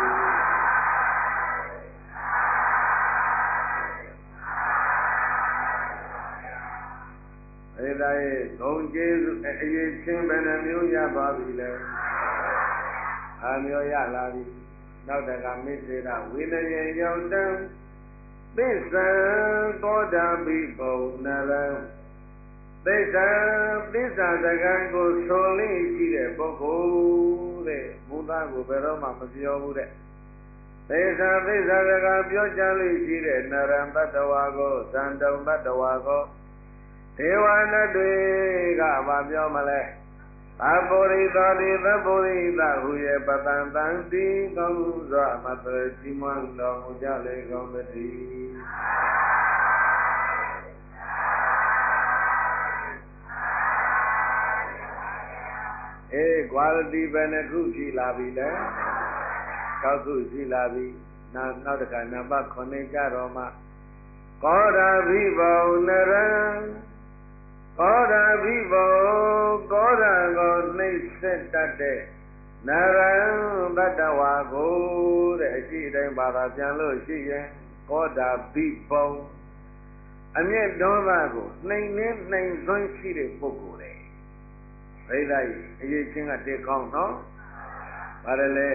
ဧဒါယေဂုံကျေးဇူးအရေးချင်းဘယ်နှမျိုးရပါပြီလဲအမျိုးရလာပြီနောက်တကမိစေရဝိနယေယောတံသစ္စာသောတာပိပုံနရံသစ္စာစကားကိုဆိုလို့ရှိတဲ့ပုဂ္ဂိုလ်တဲ့ဘုရားကိုဘယ်တော့မှမပြောဘူးတဲ့သစ္စာစကားပြောကြလို့ရှိတဲ့နရံတတ္တဝါကိုသံတုံတတ္တဝါကိုဒေဝနာတွေကဘာပြောမလဲသဗ္ဗရိသောတိသဗ္ဗရိသဟူရဲ့ပတံတန်တိကောင်းစွာမသွေချီးမွမ်းတော်မူကြလေကောင်းသတည်းquality ဘယ်နှခုရှိလာပြီလဲ6ခုရှိလာပြီနောက်တစ်ခါနံပါတ်9ကြတော့မှကောဓာဘိဘောနရံကောဓာဘိဘောကောဓာကိုနှိမ့်ဆက်တတ်တဲ့နရံတတ္တဝါကိုတဲ့အရှိတိုင်းဘာသာပြန်လို့ရှိရင်ကောဓာဘိဘောအမျက်ဒေါသကိုနှိမ်နှင်းနှိမ်သွင်းရှိတဲ့ပုဂ္ဂိုလ်တွေဘိဓာကြီးအရေးချင်းကတေကောင်းနော်ဘာလဲလဲ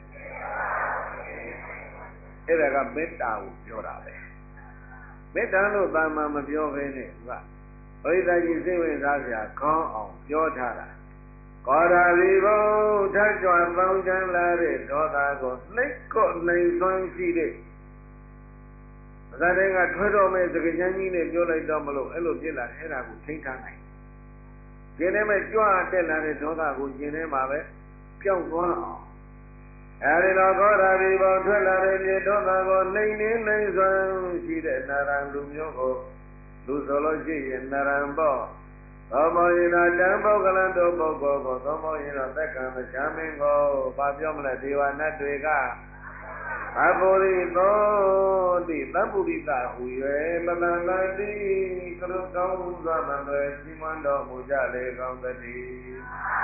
အဲ့ဒါကမေတ္တာကိုပြောတာပဲမေတ္တာလို့သာမန်မပြောဘဲနဲ့သူကဘိဓာကြီးစိတ်ဝင်စားစရာကောင်းအောင်ပြောထားတာကောဓာဘိဘောထကြွသောင်းချမ်းလာတဲ့ဒေါသကိုနှိပ်ကော့နှိမ်သွင်းရှိတဲ့ဒါတဲ့ကထွေးတော်မဲ့စကချမ်းကြီးနဲ့ပြောလိုက်တော့မလို့အဲ့လိုဖြစ်လာတယ်အဲ့ဒါကိုထိန်းထားနိုင်ကျင်ထဲမှာကြွတက်လာတဲ့ဒေါသကိုကျင်ထဲမှာပဲပျောက်သွားအောင်အဲဒီတော့ကောဓာဘိဘောထွက်လာတဲ့မြေဒေါသကိုနှိမ်နှင်းနိုင်စွမ်းရှိတဲ့နာရံလူမျိုးကိုလူဆိုလို့ရှိရင်နာရံပေါ့သောမောယနာတံပုဂ္ဂလံတို့ပုဂ္ဂိုလ်ကိုသောမောယနာသက္ကံမချမင်းကိုဘာပြောမလဲဒေဝနတ်တွေကသဗ္ဗရိသောတိသဗ္ဗရိတဟူ၍ပတံတန်တိကရုကောင်းစွာမလွယ်ချီးမွမ်းတော်မူကြလေကောင်းသတည်း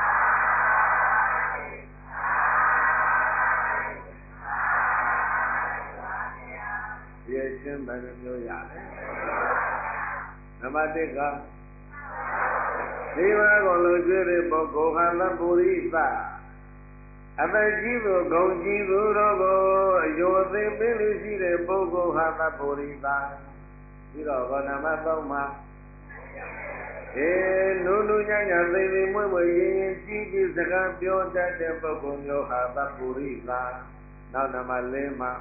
ရေချင်းဘယ်နှမျိုးရလဲနံပါတ်1ကဒီမှာကိုလူကျွေးတဲ့ပုဂ္ဂိုလ်ဟာသဗ္ဗရိတအတကြီးသူဂုံကြီးသူတို့ကိုအယိုသိပေးလို့ရှိတဲ့ပုဂ္ဂိုလ်ဟာသဗ္ဗရိတပြီးတော့ဗောနံပါတ်3မှာနုနုညညသိသိမွေ့မွေ့ရင်ရင်ကြီးပြီးစကားပြောတတ်တဲ့ပုဂ္ဂိုလ်မျိုးဟာသဗ္ဗရိတနောက်နံပါတ်4မှာ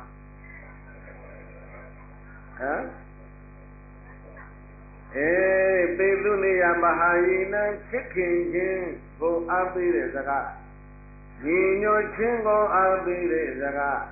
ပေသူနေယမဟာယိနံချစ်ခင်ခြင်းကိုအားပေးတဲ့စကားညီညွတ်ခြင်းကိုအားပေးတဲ့စကား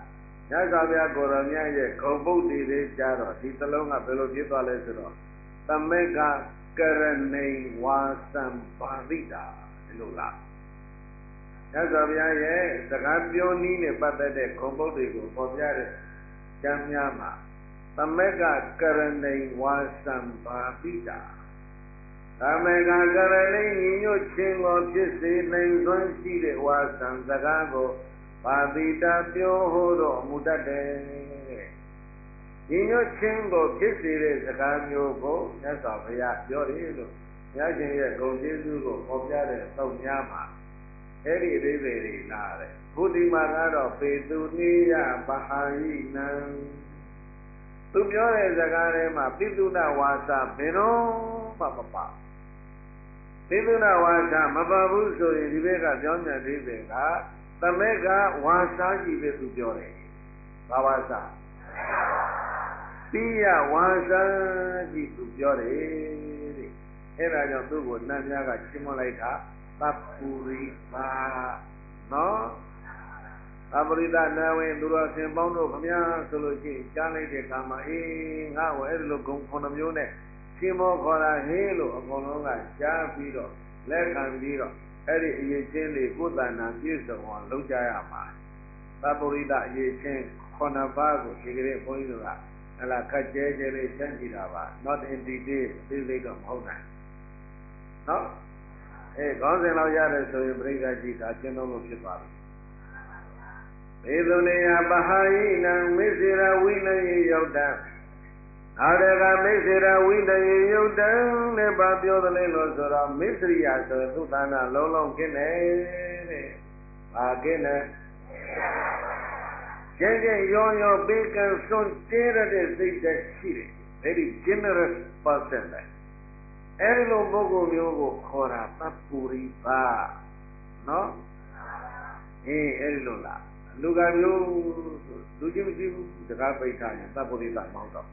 ညစာပြကိုရောမြတ်ရဲ့ခုံပုတ်တည်လေးကြားတော့ဒီသလုံးကဘယ်လိုဖြစ်သွားလဲဆိုတော့သမက္ကကရဏိဝါစံဘာတိတာဒီလိုလားညစာပြရဲ့စကားပြောနည်းနဲ့ပတ်သက်တဲ့ခုံပုတ်တွေကိုပေါ်ပြတဲ့ကျမ်းများမှာသမက္ကကရဏိဝါစံဘာတိတာသမက္ကကရဏိညီညွတ်ခြင်းကိုဖြစ်စေနိုင်စွမ်းရှိတဲ့ဝါစံစကားကိုပါတိတာပြောဟိုတော့မူတတ်တယ်ညီညွတ်ခြင်းကိုဖြစ်စေတဲ့စကားမျိုးကိုမြတ်စွာဘုရားပြောတယ်လို့ဘုရားရှင်ရဲ့ဂုဏ်ကျေးဇူးကိုဟောပြတဲ့သုတ်များမှာအဲ့ဒီအသေးသေးတွေနားတယ်ဘုဒ္ဓမာကတော့ပေသူနိယပဟာယိနံသူပြောတဲ့စကားထဲမှာပိသုဏဝါစာဘယ်တော့မှမပါပိသုဏဝါစာမပါဘူးဆိုရင်ဒီဘက်ကပြောင်းပြန်သေးတယ်ကသမက္ကဝါစာကြီးပဲသူပြောတယ်ဘာဝါစာပိယဝါစာကြီးသူပြောတယ်တဲ့အဲ့ဒါကြောင့်သူ့ကိုနတ်များကချီးမွမ်းလိုက်တာသပ္ပုရိပါနော်သပ္ပုရိသနာဝင်သူတော်ရှင်ပေါင်းတို့ခမညာဆိုလို့ရှိရင်ကြားလိုက်တဲ့အခါမှာအေးငါ့ကိုအဲ့လိုဂုံ9မျိုးနဲ့ချီးမွမ်းခေါ်တာဟေးလို့အကုန်လုံးကကြားပြီးတော့လက်ခံပြီးတော့အဲ့ဒီအရေးချင်းတွေကိုယ်တဏ္ဍာပြည့်စုံအောင်လုပ်ကြရမှာသပ္ပုရိသအရေးချင်း9ပါးကိုဒီကနေ့ဘုန်းကြီးတို့ကဟလာခက်ကျဲကျဲလေးရှင်းကြည့်တာပါ not in detail သိသိတော့မဟုတ်နိုင်နော်ခေါင်းစဉ်လောက်ရတယ်ဆိုရင်ပြိဿကြီးဒါရှင်းတော့လို့ဖြစ်သွားပြီဘေသုနေယပဟာယိနံမေစေရဝိနယေယုတ်တံအာရကမေစေရဝိနယေယုတ်တံနဲ့ပါပြောသလဲလို့ဆိုတော့မေစရိယဆိုသုသနာလုံးလုံးခင်းတယ်တဲ့ဘာခင်းတယ်ကျဲကျဲရောရောပေးကံစွန့်တဲရတဲ့စိတ်သက်ရှိတယ် very generous person ပဲအဲဒီလိုပုဂ္ဂိုလ်မျိုးကိုခေါ်တာသပ္ပုရိပါနော်အဲဒီလိုလားလူကမျိုးလူချင်းမရှိဘူးတကားပိတ်ထားရင်သပ္ပုရိပါမဟုတ်တော့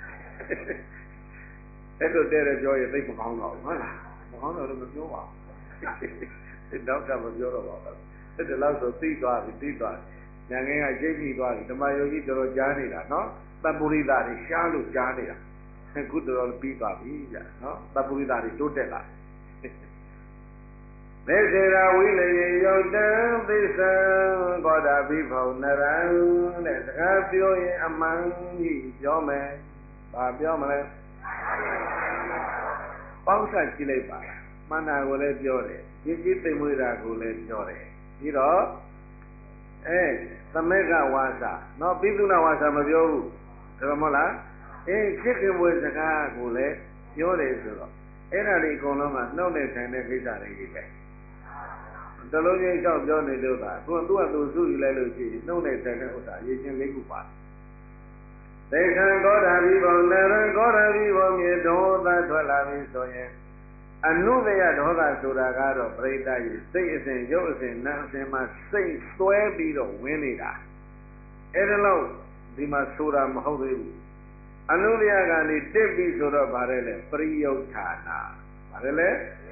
အဲ့လိုတဲ့ပြောရင်သိမကောင်းတော့ဘူးဟုတ်လားမကောင်းတော့လည်းမပြောပါဘူးတော့ကမပြောတော့ပါဘူးအဲ့ဒါလောက်ဆိုသိသွားပြီညာငယ်ကရိပ်ပြီးသွားပြီဓမ္မယောဂီတော်တော်ကြားနေတာနော်သပ္ပုရိသတွေရှားလို့ကြားနေတာအခုတော်ပြီးသွားပြီဗျနော်သပ္ပုရိသတွေတိုးတက်လာမေစေရာဝိနယေယုတ်တံသိသံကောဓာဘိဗုံနရံတဲ့စကားပြောရင်အမှန်ကြီးပြောမယ်ဘာပြောမလဲပေါင်းဆက်ကြည့်လိုက်ပါမှန်တာကိုလည်းပြောတယ်ရည်ကြည်သိမ်မွေးတာကိုလည်းပြောတယ်ပြီးတော့သမက္ကဝါစာနော်ပိသုဏဝါစာမပြောဘူးဒါမှမဟုတ်လားချစ်ခင်မွေးစကားကိုလည်းပြောတယ်ဆိုတော့အဲ့ဒါတွေအကုန်လုံးကနှုတ်နဲ့ဆိုင်တဲ့ကိစ္စတွေကြီးပဲတလုံးချင်းလျှောက်ပြောနေလို့သာသူကသူစုယူလိုက်လို့ရှိရင်နှုတ်နဲ့ဆိုင်တဲ့ဥစ္စာရေးချင်း၄ခုပါတယ်သေခံကောဓာဘိဗောနရံကောဓာဘိဗောမြေဒေါသထွက်လာပြီဆိုရင်အနုတယဒေါသဆိုတာကတော့ပရိသတ်ကြီးစိတ်အစဉ်ရုပ်အစဉ်နာမ်အစဉ်မှာစိတ်သွဲပြီးတော့ဝင်နေတာအဲ့ဒါလို့ဒီမှာဆိုတာမဟုတ်သေးဘူးအနုတယကနေတက်ပြီးဆိုတော့ဗါတယ်လေပရိယုဌာနာဗါတယ်လေ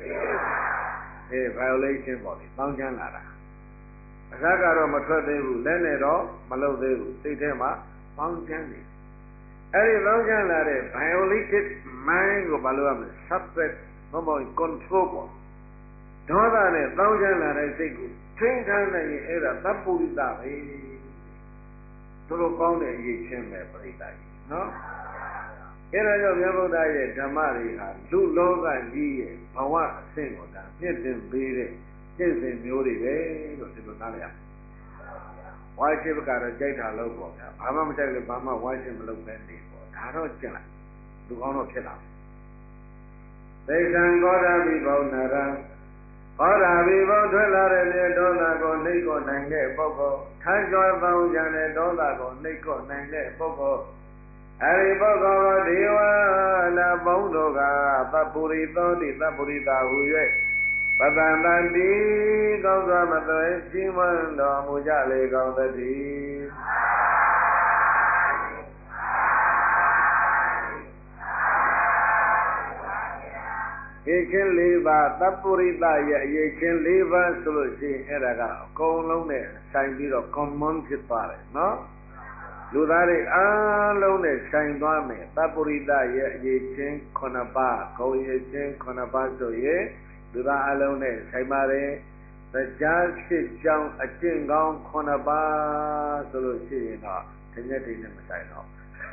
violation ပေါ့လေတောင်းချမ်းလာတာအစကတော့မထွက်သေးဘူးလက်နဲ့တော့မလုပ်သေးဘူးစိတ်ထဲမှာပေါင်းချမ်းနေအဲ့ဒီပေါင်းချမ်းလာတဲ့ violated mind ကိုဘာလို့ရမလဲ suppress မဟုတ် control ပေါ့ဒေါသနဲ့ပေါင်းချမ်းလာတဲ့စိတ်ကိုထိန်းထားနိုင်ရင်အဲ့ဒါသပ္ပုရိသပဲသူတို့ကောင်းတဲ့အရေးချင်းပဲပြိတ္တာကြီးနော်အဲ့ဒါကြောင့်မြတ်ဗုဒ္ဓရဲ့ဓမ္မတွေဟာလူလောကကြီးရဲ့ဘဝအဆင့်ကိုဒါမြင့်တင်ပေးတဲ့ကျင့်စဉ်မျိုးတွေပဲလို့ဒီလိုနားလည်ရမယ်ဝါရှိဘကတော့ကြိုက်တာလို့ပေါ့ဗျာဘာမှမကြိုက်လို့ဘာမှဝါရှိမလုပ်ပဲနေပေါ့ဒါတော့ကျင့်လိုက်လူကောင်းတော့ဖြစ်လာသေကံကောဓာဘိဗောနရံကောဓာဘိဗောထွက်လာတဲ့လေဒေါသကိုနှိပ်ကိုနိုင်တဲ့ပုဂ္ဂိုလ်ထိုင်ကြွယ်ပေါင်းကြတဲ့ဒေါသကိုနှိပ်ကိုနိုင်တဲ့ပုဂ္ဂိုလ်အဲဒီပုဂ္ဂိုလ်ဒေဝနာပေါင်းတို့ကသပ္ပုရိသောတိသပ္ပုရိတာဟူ၍ပတန္တတိကောင်းစွာမသွဲရှင်းမတော်မူကြလေကောင်းသတည်းရေချင်း၄ပါးသပ္ပုရိသရဲ့အရေးချင်း၄ပါးဆိုလို့ရှိရင်အဲ့ဒါကအကုန်လုံးနဲ့ဆိုင်ပြီးတော့ common ဖြစ်သွားတယ်နော်လူသားတွေအားလုံးနဲ့ဆိုင်သွားမယ်သပ္ပုရိသရဲ့အရေးချင်း9ပါးဂုဏ်ရည်ချင်း9ပါးဆိုရင်လူသားအလုံးနဲ့ဆိုင်ပါတယ်တရားဖြစ်ကြောင်းအကျင့်ကောင်း9ပါးဆိုလို့ရှိရင်တော့တညက်တည်းနဲ့မဆိုင်တော့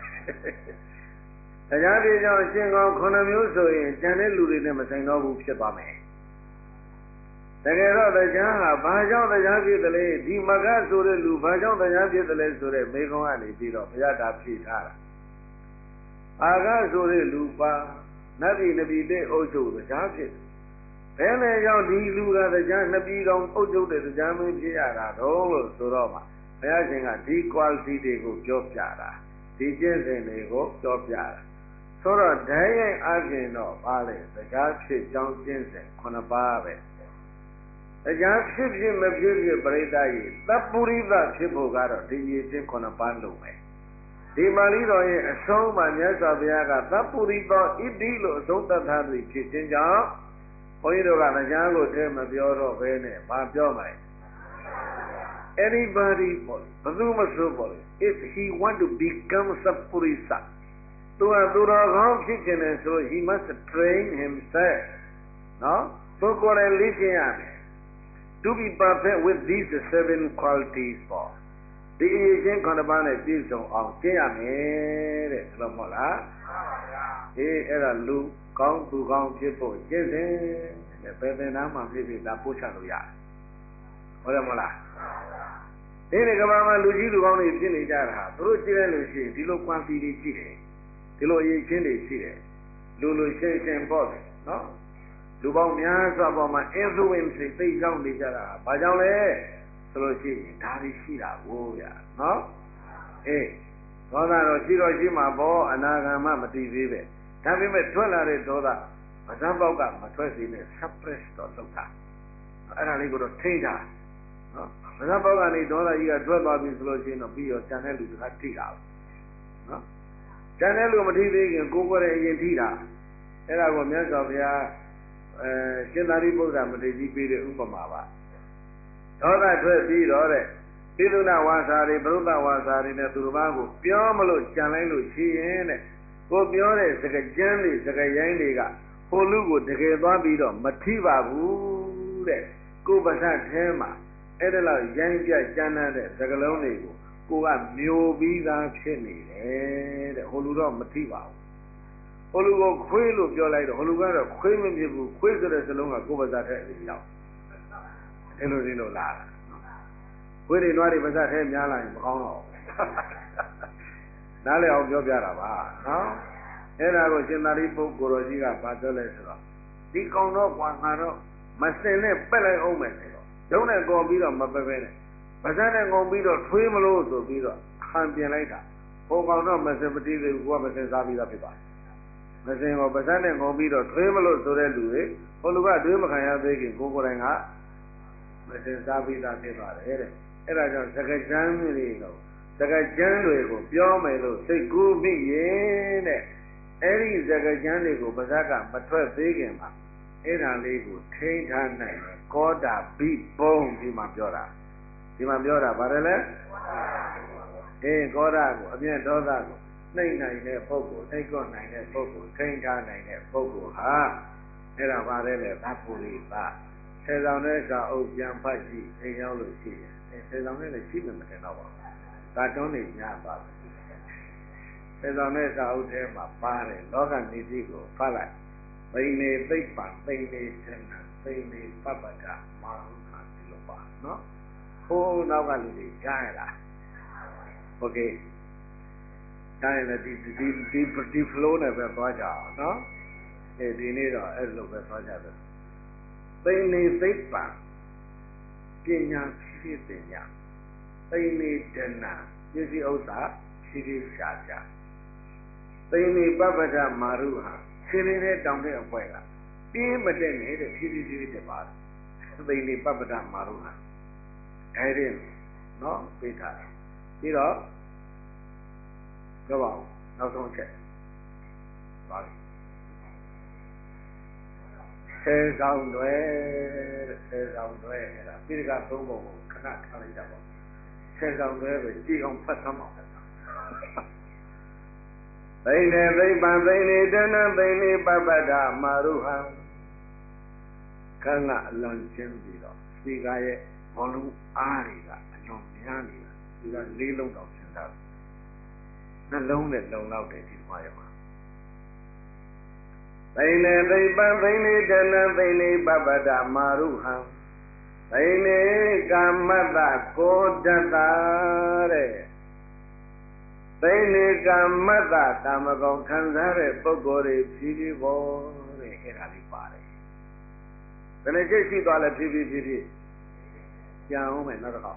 တရားဖြစ်ကြောင်းအကျင့်ကောင်း9မျိုးဆိုရင်ကျန်တဲ့လူတွေနဲ့မဆိုင်တော့ဘူးဖြစ်သွားမယ်တကယ်တော့တရားဟာဘာကြောင့်တရားဖြစ်တယ်လဲဒီမကဆိုတဲ့လူဘာကြောင့်တရားဖြစ်တယ်လဲဆိုတဲ့မေခွန်းကနေပြီးတော့ဘုရားတာဖြေထားတာအာကဆိုတဲ့လူပါနတ်ပြည်နပြည်တဲ့အုပ်ချုပ်တရားဖြစ်ဘယ်နဲ့ကြောင့်ဒီလူကတရားနှစ်ပြည်တော်အုပ်ချုပ်တဲ့တရားမင်းဖြစ်ရတာတော့လို့ဆိုတော့မှဘုရားရှင်ကဒီ quality တွေကိုပြောပြတာဒီကျင့်စဉ်တွေကိုပြောပြတာဆိုတော့ဓာတ်ရိုက်အပြင်တော့ပါလေတရားဖြစ်ကြောင်းကျင့်စဉ်9ပါးပဲတရားဖြစ်ဖြစ်မဖြစ်ဖြစ်ပရိသတ်ကြီးသပ္ပုရိသဖြစ်ဖို့ကတော့ဒီရည်ချင်း9ပါးလုံးပဲဒီပါဠိတော်ရဲ့အဆုံးမှာမြတ်စွာဘုရားကသပ္ပုရိသောဣတိလို့အဆုံးသတ်ထားသည်ဖြစ်ခြင်းကြောင့်ဘုန်းကြီးတို့ကတရားကိုတည်းမပြောတော့ဘဲနဲ့မပြောမလဲ anybody ပေါ့ဘယ်သူမှဆိုပေါ့ if he want to become sappurisa သူကသူတော်ကောင်းဖြစ်ခြင်းနဲ့ဆို he must train himself နော်သူကိုယ်လည်းလေ့ကျင့်ရမယ်to be perfect with these 7 qualities for ဒီအရေးချင်း9ပါးနဲ့ပြည့်စုံအောင်ကျင့်ရမယ်တဲ့ဘယ်လိုမဟုတ်လားအေးအဲ့ဒါလူကောင်းသူကောင်းဖြစ်ဖို့ကျင့်တယ်တဲ့ဘယ်သင်္နာမှဖြစ်ဖြစ်ဒါပို့ချလို့ရတယ်ဟုတ်တယ်မဟုတ်လားဒီကမ္ဘာမှာလူကြီးလူကောင်းတွေဖြစ်နေကြတာဟာသူတို့ကြည့်လိုက်လို့ရှိရင်ဒီလို quality တွေရှိတယ်ဒီလိုအရေးချင်းတွေရှိတယ်လူရှင်းရှင်းပေါ့တယ်နော်လူပေါင်းများစွာပေါ်မှာ influence တွေသိရောက်နေကြတာဘာကြောင့်လဲဆိုလို့ရှိရင်ဒါတွေရှိတာကိုဗျာနော်အေးဒေါသတော့ရှိတော့ရှိမှာပေါ့အနာဂံမှမတည်သေးပဲဒါပေမဲ့ထွက်လာတဲ့ဒေါသမစမ်းပေါက်ကမထွက်စေနဲ့ suppress တော့လုပ်တာအဲ့ဒါလေးကိုတော့ထိန်းတာနော်မစမ်းပေါက်ကနေဒေါသကြီးကထွက်သွားပြီဆိုလို့ရှိရင်တော့ပြီးတော့ကျန်တဲ့လူကထိတာနော်ကျန်တဲ့လူမထိသေးခင်ကိုယ်ကိုယ်ရဲ့အရင်ထိတာအဲ့ဒါကိုမြတ်စွာဘုရားရှင်သာရိပုတ္တရာမထေရကြီးပေးတဲ့ဥပမာပါဒေါသထွက်ပြီးတော့တဲ့ပိသုဏဝါစာတွေပရုသဝါစာတွေနဲ့သူတစ်ပါးကိုပြောမလို့ကြံလိုက်လို့ရှိရင်တဲ့ကိုပြောတဲ့စကားကျမ်းတွေစကားရိုင်းတွေကဟိုလူကိုတကယ်သွားပြီးတော့မထိပါဘူးတဲ့ကိုယ်ပါဠိထဲမှာအဲ့ဒါလောက်ရိုင်းပြကျမ်းတဲ့စကားလုံးတွေကိုကိုကမျိုးပြီးသားဖြစ်နေတယ်တဲ့ဟိုလူတော့မထိပါဘူးဟိုလူကိုခွေးလို့ပြောလိုက်တော့ဟိုလူကတော့ခွေးမဖြစ်ဘူးခွေးဆိုတဲ့စလုံးကကိုယ်ပါးထဲအရင်ရောက်အဲ့လိုဒီလိုလာတာခွေးတွေနွားတွေပါးထဲများလာရင်မကောင်းတော့နားလည်အောင်ပြောပြတာပါနော်အဲ့ဒါကိုရှင်သာရိပုတ္တရာကြီးကဘာပြောလဲဆိုတော့ဒီကောင်တော့ကွာငါတော့မစင်နဲ့ပက်လိုက်အောင်မယ်ဆိုတော့ဒုံးနဲ့ကော်ပြီးတော့မပက်ပဲနဲ့ပါးနဲ့ငုံပြီးတော့ထွေးမလို့ဆိုပြီးတော့ခံပြင်လိုက်တာဟိုကောင်တော့မစင်မတိသေးဘူးကိုကမစင်စားပြီးသားဖြစ်သွားမစင်ကိုပါးနဲ့ငုံပြီးတော့ထွေးမလို့ဆိုတဲ့လူတွေဟိုလူကတွေးမခံရသေးခင်ကိုယ်တိုင်ကမစင်စားပြီးသားဖြစ်သွားတယ်တဲ့အဲ့ဒါကြောင့်စကားကျမ်းတွေကိုစကားကျမ်းတွေကိုပြောမယ်လို့စိတ်ကူးမိရင်တဲ့အဲ့ဒီစကားကျမ်းတွေကိုပါးကမထွက်သေးခင်မှာအဲ့ဒါလေးကိုထိန်းထားနိုင်တယ်ကောတာဘိပုံဒီမှာပြောတာဗါတယ်လေအေးကောတာကိုအမျက်ဒေါသကိုနှိမ့်နိုင်တဲ့ပုဂ္ဂိုလ်နှိမ့်ကောနိုင်တဲ့ပုဂ္ဂိုလ်ထိန်းထားနိုင်တဲ့ပုဂ္ဂိုလ်ဟာအဲ့ဒါဗါတယ်လေသပ္ပုရိသဆယ်ဆောင်တဲ့စာအုပ်ပြန်ဖတ်ကြည့်အိမ်ရောက်လို့ရှိရင်ဆယ်ဆောင်နဲ့လည်းရှိမှမတင်တော့ပါဘူးကာတွန်းနေများပါဘူးဆယ်ဆောင်တဲ့စာအုပ်ထဲမှာပါတယ်လောကနိတိကိုဖတ်လိုက်သိနေသိပ္ပံသိနေသဏ္ဍာန်သိနေပပ္ပကမာဟုခဒီလိုပါနော်ဟိုးနောက်ကလူတွေကြားရလားโอเคကြားရင်လည်းဒီ flow နဲ့ပဲသွားကြအောင်နော်ဒီနေ့တော့အဲ့လိုပဲသွားကြတယ်သိနေသိပ္ပံပညာဖြစ်ပညာသိနေတဏ္ဍပစ္စည်းဥစ္စာဖြစ်ဖြစ်ရှားရှားသိနေပပ္ပဒမာရုဟာခြေရင်းနဲ့တောင်းတဲ့အပွဲကပြင်းမတက်နေတဲ့ဖြည်းဖြည်းတက်ပါတယ်သိနေပပ္ပဒမာရုဟာအဲ့ဒီနော်ပေးထားတယ်ပြီးတော့ပြောပါဦးနောက်ဆုံးချက်ပါဆယ်ဆောင်တွေအဲ့ဒါပိဋကသုံးပုံကိုခဏထားလိုက်ကြပါဆယ်ဆောင်တွေပဲကြည်အောင်ဖတ်သမ်းပါသိနေသိပ္ပံသိနေတဏသိနေပပ္ပဒမာရုဟံခန္ဓာအလွန်ချင်းပြီးတော့ဒီကရဲ့ဘောလုံးအားတွေကအလွန်များနေတာဒီကလေးလုံးတော့စဉ်းစားနှလုံးနဲ့လုံလောက်တယ်ဒီမှာရမှာသိနေသိပ္ပံသိနေတဏသိနေပပ္ပဒမာရုဟံသိနေကာမတ္တကိုတတ္တတဲ့သိနေကာမတ္တကာမဂုဏ်ခံစားတဲ့ပုဂ္ဂိုလ်တွေဖြည်းဖြည်းပေါ်တဲ့အဲ့ဒါလေးပါတယ်ဘယ်နဲ့ကြည့်ရှိသွားလဲဖြည်းဖြည်းကြံအောင်မယ်နောက်တစ်ခါ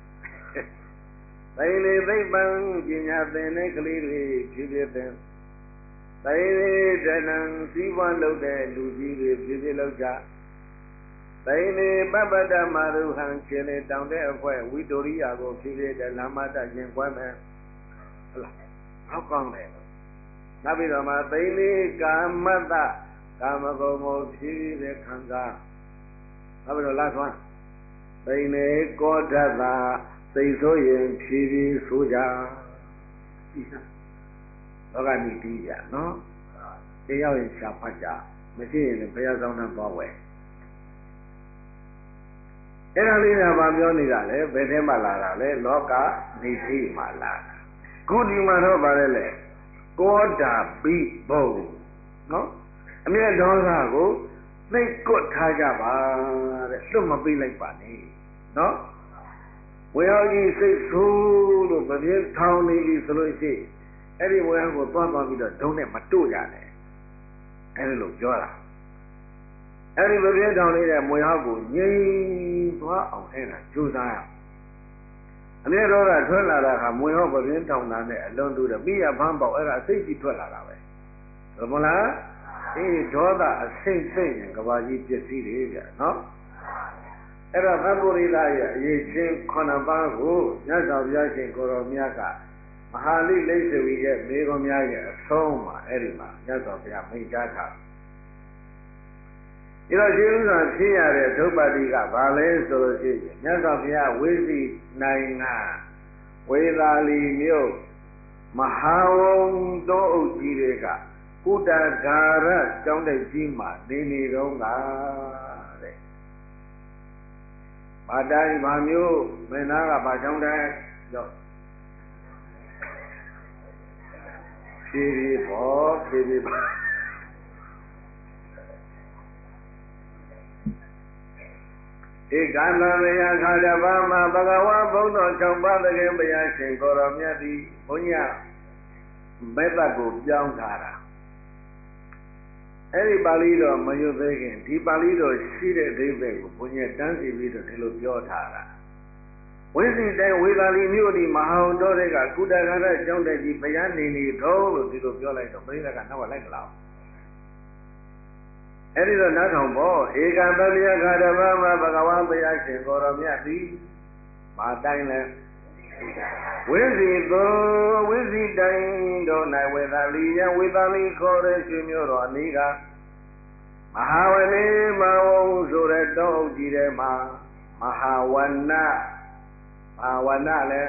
သိနေသိပ္ပံပညာသင်တဲ့ကလေးတွေဖြည်းဖြည်းသင်သိနေတဏံစီးပွားလုပ်တဲ့လူကြီးတွေဖြည်းဖြည်းလုပ်ကြသိနေပပ္ပဒမာရုဟံခြေလေတောင်တဲ့အဖွဲ့ဝိတ္တရိယာကိုဖြည်းဖြည်းတဲ့လမ်းမတခြင်းကွဲမယ်ဟုတ်လားနောက်ကောင်းတယ်နောက်ပြီးတော့မှသိနေကာမတ္တကာမဂုဏ်ကိုဖြည်းဖြည်းခံစားနောက်ပြီးတော့လာသွားသိနေကောဓတ္တာသိဆိုရင်ဖြည်းဖြည်းဆိုကြလောကနိတိကြနော်တရားရင်ရှားဖတ်ကြမရှိရင်လည်းဘုရားဆောင်တဲ့သွားဝယ်အဲ့ဒါလေးကဘာပြောနေတာလဲဘယ်ထဲမှာလာတာလဲလောကနိတိမှာလာတာခုဒီမှာတော့ဗါလဲလေကောဓာပိဘုံနော်အမြဲဒေါသကိုနှိပ်ကွတ်ထားကြပါတဲ့လွတ်မပေးလိုက်ပါနဲ့နော်ဝေဟောကြီးစိတ်ဆိုးလို့ပြင်းထောင်နေပြီဆိုလို့ရှိရင်အဲ့ဒီဝေဟောကိုသွားပြီးတော့ဒုံးနဲ့မတို့ကြနဲ့အဲ့ဒီလိုပြောတာအဲ့ဒီပြင်းထောင်နေတဲ့ဝေဟောကိုငြိမ်သွားအောင်အဲ့ဒါကြိုးစားရအမြဲတော့ထွက်လာတာကမွေဟောပြင်းထောင်တာနဲ့အလွန်တူတယ်ပြီးရဖမ်းပေါက်အဲ့ဒါအစိတ်ကြီးထွက်လာတာပဲဟုတ်မလားအေးဒေါသအစိတ်စိတ်ရင်ကဘာကြီးပစ္စည်းတွေဗျနော်အဲ့တော့သဗ္ဗရိသရဲ့အရေးချင်း9ပါးကိုမြတ်စွာဘုရားရှင်ကိုရောမြတ်ကမဟာလိလိစ္ဆဝီရဲ့မေခွန်များရဲ့အဆုံးမှာအဲ့ဒီမှာမြတ်စွာဘုရားမိန့်ကြားထားဒီတော့ရှင်ဥစွာဖြစ်ရတဲ့ဒုပ္ပတိကဘာလဲဆိုလို့ရှိရင်မြတ်စွာဘုရားဝိသိနိုင်ငံဝေသာလီမြို့မဟာဝုံတောအုပ်ကြီးတွေကကုတ္တဂါရကျောင်းတိုက်ကြီးမှာနေတော့ကတဲ့ဘာတိုင်းဘာမျိုးမင်းသားကဘာကျောင်းတိုက်တော့ဖြည်းဖြည်းပေါ့ဖြည်းဖြည်းဧကံတရယခါတပါမဘဂဝါဘုံတော်6ပါးတကယ်ဘုရားရှင်ကိုရောမြတ်သည်ဘုန်းကြီးမဲ့သက်ကိုပြောင်းထားတာအဲ့ဒီပါဠိတော်မရွတ်သေးခင်ဒီပါဠိတော်ရှိတဲ့အဓိပ္ပာယ်ကိုဘုန်းကြီးတန်းစီပြီးတော့ဒီလိုပြောထားတာဝိသိတိုင်ဝေသာလီမြို့ဒီမဟာဝန္တောတွေကကုတ္တဂါရကျောင်းတက်ကြီးဘုရားနေတော့လို့ဒီလိုပြောလိုက်တော့ပြိဿကနောက်ကလိုက်မလားအဲ့ဒီတော့နားထောင်ဖို့ဧကံတလျခါတပါးမှာဘဂဝါဘုရားရှင်ကိုရောမြတ်သည်မာတိုင်းလဲဝိဇိသောဝိဇိတိုင်းတို့၌ဝေသာလီယဝေသာလီခေါ်တဲ့ရှင်မျိုးတော်အနည်းကမဟာဝနေမဝုံဆိုတဲ့တောအုပ်ကြီးထဲမှာမဟာဝနလည်း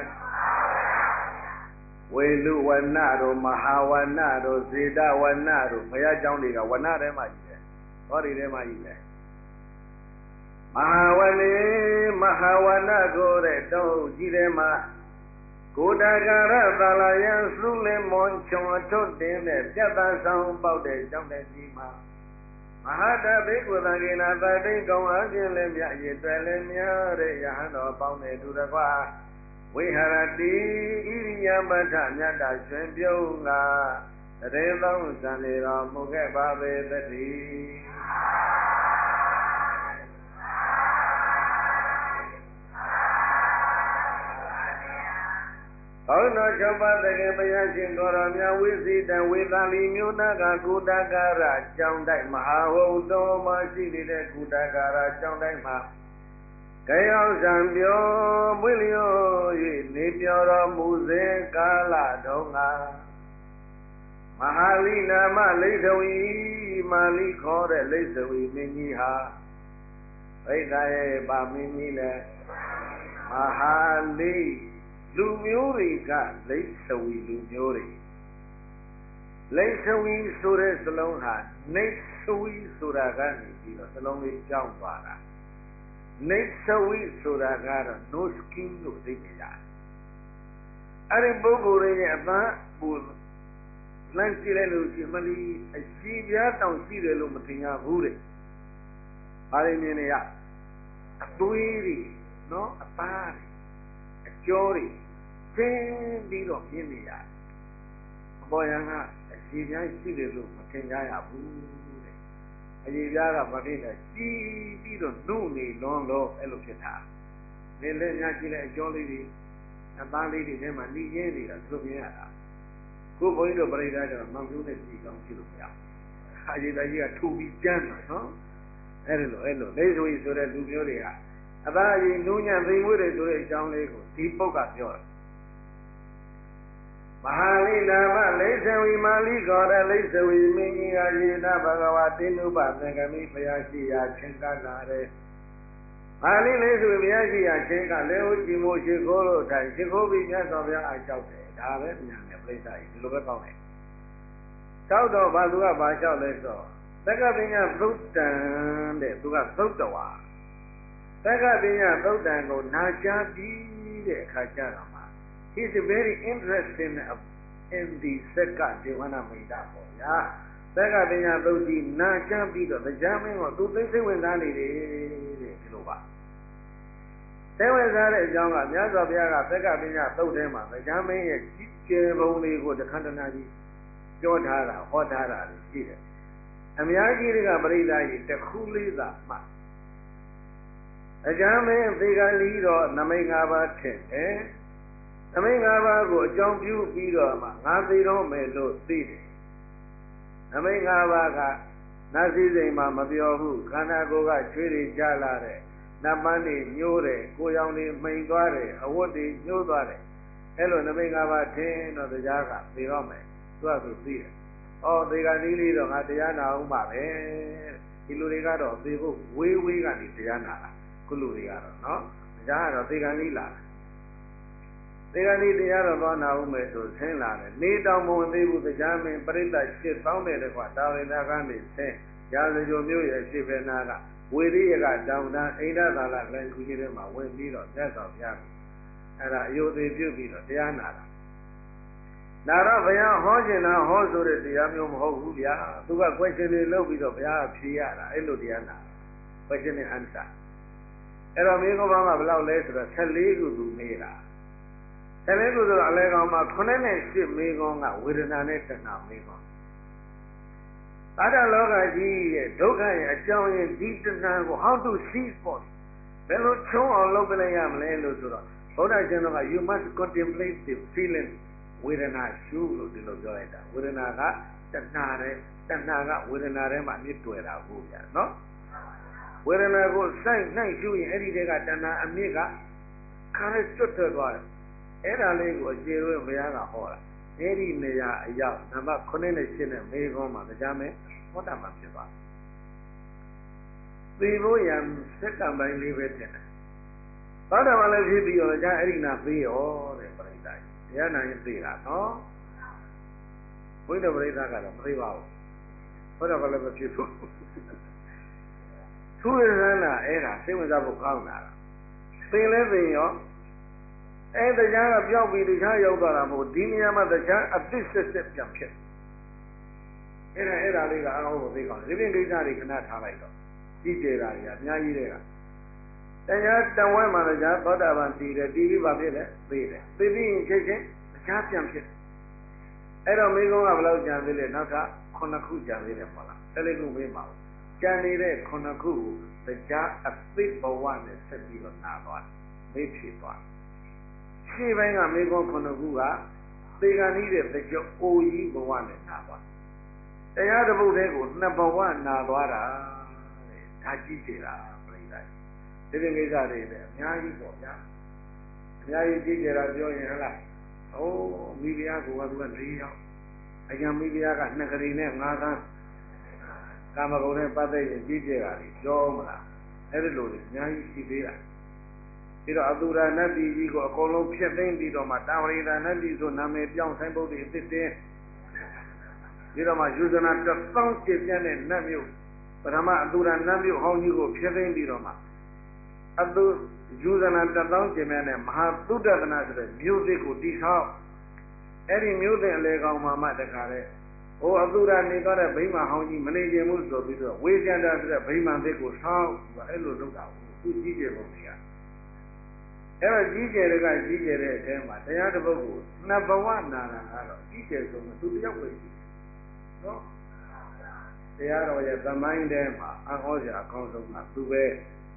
ဝေလူဝနတို့မဟာဝနတို့ဇေတဝနတို့ဘုရားကျောင်းတွေကဝနထဲမှာကြီးတယ်ဟောဒီထဲမှာကြီးတယ်မဟာဝနေမဟာဝနကိုတဲ့တောအုပ်ကြီးထဲမှာကိုတဂါရသာလယံသုလင်မွန်ချုံအထွတ်တင်တဲ့ပြတ်သားဆောင်ပေါက်တဲ့ကျောင်းတဲ့ကြီးမှာမဟာတဘေကုသကေနာသတိကောင်းအခြင်းလည်းမြတ်ရည်တွယ်လည်းများတဲ့ယဟန်တော်ပေါင်းတဲ့သူတကွာဝိဟရတိဣရိယပဋ္ဌမြတ်တာရွှင်ပြုံးကတရေသောဇံလေတော်မူခဲ့ပါပေသတည်းဘုန်းတော်6ပါးတကယ်ဘုရားရှင်ကိုရောမြတ်ဝိသိတံဝေသာလီမြို့နာကကုတ္တဂါရကျောင်းတိုက်မဟာဝုံတော်မှာရှိနေတဲ့ကုတ္တဂါရကျောင်းတိုက်မှာခေအောင်ဇံပြောမွေးလျော်၍နေပြော်တော်မူစဉ်ကာလတုန်းကမဟာလိနာမလိသဝီမာလိခေါ်တဲ့လိသဝီမင်းကြီးဟာဘိက္ခာရဲ့ဗာမင်းကြီးလည်းမဟာလိလူမျိုးတွေကလိတ်သဝီလူမျိုးတွေလိတ်သဝီဆိုတဲ့စလုံးဟာနေသဝီဆိုတာကနေပြီးတော့စလုံးလေးကြောင်းသွားတာနေသဝီဆိုတာကတော့ no skin လို့သိနေရတယ်အဲ့ဒီပုဂ္ဂိုလ်ရဲ့အပန်းပူလမ်းကြည့်လိုက်လို့ရှိရင်မလီအရှိပြားတောင်ရှိတယ်လို့မထင်ရဘူးတဲ့ဘာလို့မြင်နေရအသွေးတွေနော်အသားတွေအကျော်တွေကျင်းပြီးတော့မြင်နေရတယ်အပေါ်ယံကအရှိပြားရှိတယ်လို့မထင်ကြရဘူးတဲ့အရှိပြားကဘာဖြစ်လဲကြီးပြီးတော့နှုတ်နေလွန်လို့အဲ့လိုဖြစ်တာနေလက်များကြည့်လိုက်အကျော်လေးတွေအသားလေးတွေထဲမှာနှီးရင်းနေတာသူမြင်ရတာကိုဘုန်းကြီးတို့ပြိဿာကျတော့မောင်ကျိုးနဲ့ကြည့်အောင်ကြည့်လို့မရဘူး။အရေးသားကြီးကထူပြီးကျန်းတယ်နော်။အဲ့လိုလိဆိုကြီးဆိုတဲ့လူမျိုးတွေကအသားအရင်နူးညံ့သိမ်မွေးတယ်ဆိုတဲ့အကြောင်းလေးကိုဒီပုဂ္ဂပြောတယ်။မဟာလိနာမလိသဝီမာလိခေါ်တဲ့လိသဝီမင်းကြီးကယေနဘဂဝါတိနုပသင်္ကမိဘုရားရှိရာချင်းကလာတယ်။မာလိလိသဝီဘုရားရှိရာချင်းကလေဟုတ်ကြည်မို့ရှိခိုးလို့ထိုင်ရှိခိုးပြီးမြတ်စွာဘုရားအားလျှောက်တယ်ဒါပဲမြန်တယ်ပြိဿာကြီးဒီလိုပဲကောင်းတယ်တောက်တော့ဘာသူကဘာလျှောက်လဲဆိုသက္ကပညာသုတ်တံတဲ့သူကသုတ်တော်ဝါသက္ကပညာသုတ်တံကိုနာကြားပြီးတဲ့အခါကျတော့မှ he is very interested in the သက္ကဒေဝနာမိတ်တာပေါ့ဗျာသက္ကပညာသုတ်ကြီးနာကြားပြီးတော့တရားမင်းကိုသူသိစိတ်ဝင်စားနေတယ်တဲ့ဒီလိုပါသေဝစားတဲ့အကြောင်းကမြတ်စွာဘုရားကသက္ကပညာသုတ်ထဲမှာတရားမင်းရဲ့ကြီးကျယ်ပုံလေးကိုတခဏတနာကြီးပြောထားတာဟောထားတာရှိတယ်အများကြီးတွေကပရိသတ်ကြီးတစ်ခုလေးသာမှတရားမင်းသေကလီတော့နမိတ်၅ပါးထင်တယ်နမိတ်၅ပါးကိုအကြောင်းပြုပြီးတော့မှငါသိတော့မယ်လို့သိတယ်နမိတ်၅ပါးကနတ်စည်းစိမ်မှာမပြောဘူးခန္ဓာကိုယ်ကချွေးတွေကြလာတဲ့နတ်ပန်းတွေညှိုးတယ်ကိုယ်ရောင်တွေမှိန်သွားတယ်အဝတ်တွေညှိုးသွားတယ်အဲ့လိုနမိတ်၅ပါးထင်တော့တရားကသိတော့မယ်သူကသူသိတယ်ဩသေကနီးလေးတော့ငါတရားနာအောင်ပါပဲဒီလူတွေကတော့သေဖို့ဝေးဝေးကနေတရားနာတာခုလူတွေကတော့နော်တရားကတော့သေကနီးလာသေကနီးတရားတော့သွားနာအောင်မယ်ဆိုဆင်းလာတယ်နေတောင်မဝင်သေးဘူးတရားမင်းပြိဿ8000တဲ့ကွာတာဝိနာကနေဆင်းရာဇဂိုမျိုးရဲ့ရှေ့ဘက်နာကဝေရိယကတောင်တန်းအိန္ဒသာလလည်းခုကြီးထဲမှာဝင်ပြီးတော့မြတ်စွာဘုရားအဲ့ဒါအယုသေးပြုတ်ပြီးတော့တရားနာတာနာတော့ဘုရားဟောခြင်းလားဟောဆိုတဲ့တရားမျိုးမဟုတ်ဘူးဗျာသူက question တွေလုပ်ပြီးတော့ဘုရားဖြေရတာအဲ့လိုတရားနာ question and answer အဲ့တော့မိဂဘာမှာဘယ်လောက်လဲဆိုတော့14ခုသူမေးတာ14ခုဆိုတော့အလဲကောင်မှာ9နဲ့10မေးကောင်းကဝေဒနာနဲ့တဏှာမေးကောင်းသာတလောကကြီးရဲ့ဒုက္ခရဲ့အကြောင်းရင်းဒီတဏှာကို how to see for ဘယ်လိုချုံးအောင်လုပ်ပြလိုက်ရမလဲလို့ဆိုတော့ဘုရားရှင်တော်က you must contemplate the feeling ဝေဒနာရှုလို့ဒီလိုပြောလိုက်တာဝေဒနာကတဏှာတဲ့တဏှာကဝေဒနာထဲမှာမြစ်တွေ့တာကိုဗျာနော်ဝေဒနာကိုစိုက်နှိုက်ရှုရင်အဲ့ဒီတည်းကတဏှာအမြစ်ကခါရဲကျွတ်ထွက်သွားတယ်အဲ့ဒါလေးကိုအခြေရွေးဘုရားကဟောတာအဲ့ဒီနေရာအရောက်နံပါတ်9နဲ့10နဲ့မေခွန်းမှာတရားမယ်ဟောတာမှဖြစ်သွားသိဖို့ရံစက္ကန့်ပိုင်းလေးပဲတင်တယ်သောတာပန်လည်းဖြစ်ပြီးတော့ကြာအဲ့ဒီနာသိရောတဲ့ပရိသတ်တရားနာရင်သိတာနော်ဘုရားပရိသတ်ကတော့မသိပါဘူးသောတာပန်လည်းမဖြစ်ဘူးသူရဟန္တာအဲ့ဒါစိတ်ဝင်စားဖို့ကောင်းတာသိလဲသိရောအဲ့တရားကပြောက်ပြီးတရားရောက်သွားတာမဟုတ်ဒီနေရာမှာတရားအသစ်ဆက်ဆက်ပြန်ဖြစ်အဲ့ဒါလေးကအဟောကိုသိကောင်းတယ်ဒီပြင်ကိစ္စတွေခဏထားလိုက်တော့ကြီးကျယ်တာတွေကအများကြီးတွေကတရားတဝဲမှာတရားသောတာပန်တည်တယ်တည်ပြီးပါဖြစ်လဲသိတယ်သိပြီးရင်ချက်ချင်းတရားပြန်ဖြစ်အဲ့တော့မိကုံးကဘယ်လောက်ကြံသေးလဲနောက်က9ခုကြံသေးတယ်ပေါ့လား14ခုမေးပါဦးကြံနေတဲ့9ခုကိုတရားအသစ်ဘဝနဲ့ဆက်ပြီးတော့နာသွားမေးဖြစ်သွားရှေ့ပိုင်းကမိကုံး9ခုကသေကံဤတဲ့တကြောအိုကြီးဘဝနဲ့နာသွားတရားတစ်ပုဒ်တည်းကို2ဘဝနာသွားတာတဲ့ဒါကြီးကျယ်တာပြိဿဒီကိစ္စတွေလည်းအများကြီးပေါ့ဗျာအများကြီးကြီးကျယ်တာပြောရင်ဟလားအိုးမိဖုရားကသူက4ယောက်အကျံမိဖုရားက2ကလေးနဲ့5သန်းကာမဂုဏ်နဲ့ပတ်သက်ရင်ကြီးကျယ်တာကြီးပြောမလားအဲ့ဒီလိုတွေအများကြီးရှိသေးတာပြီးတော့အတူရာနတ်ပြည်ကြီးကိုအကုန်လုံးဖျက်သိမ်းပြီးတော့မှတာဝရိန္ဒနတ်ပြည်ဆိုနာမည်ပြောင်းဆိုင်ပုဒ်တွေအသစ်တင်ပြီးတော့မှယူဇနာ1000ကျပြန့်တဲ့နတ်မြို့ပထမအတူရာနတ်မြို့ဟောင်းကြီးကိုဖျက်သိမ်းပြီးတော့မှအတူယူဇနာ1000ကျပြန့်တဲ့မဟာသုဒ္ဓတနာဆိုတဲ့မြို့သစ်ကိုတည်ဆောက်အဲ့ဒီမြို့သစ်အလေကောင်မှတခါတဲ့ဟိုအတူရာနေတော့တဲ့ဗိမာန်ဟောင်းကြီးမနေခြင်းမှုဆိုပြီးတော့ဝေကျန်တာဆိုတဲ့ဗိမာန်သစ်ကိုဆောက်အဲ့လိုလုပ်တာသူကြီးကျယ်ပုံတွေကအဲ့တော့ကြီးကျယ်တဲ့ကြီးကျယ်တဲ့အထဲမှာတရားတစ်ပုဒ်ကိုနှစ်ဘဝနာတာကတော့ကြီးကျယ်ဆုံးသူတယောက်ပဲရှိတယ်နော်တရားတော်ရဲ့သမိုင်းထဲမှာအဟောစရာအကောင်းဆုံးကသူပဲ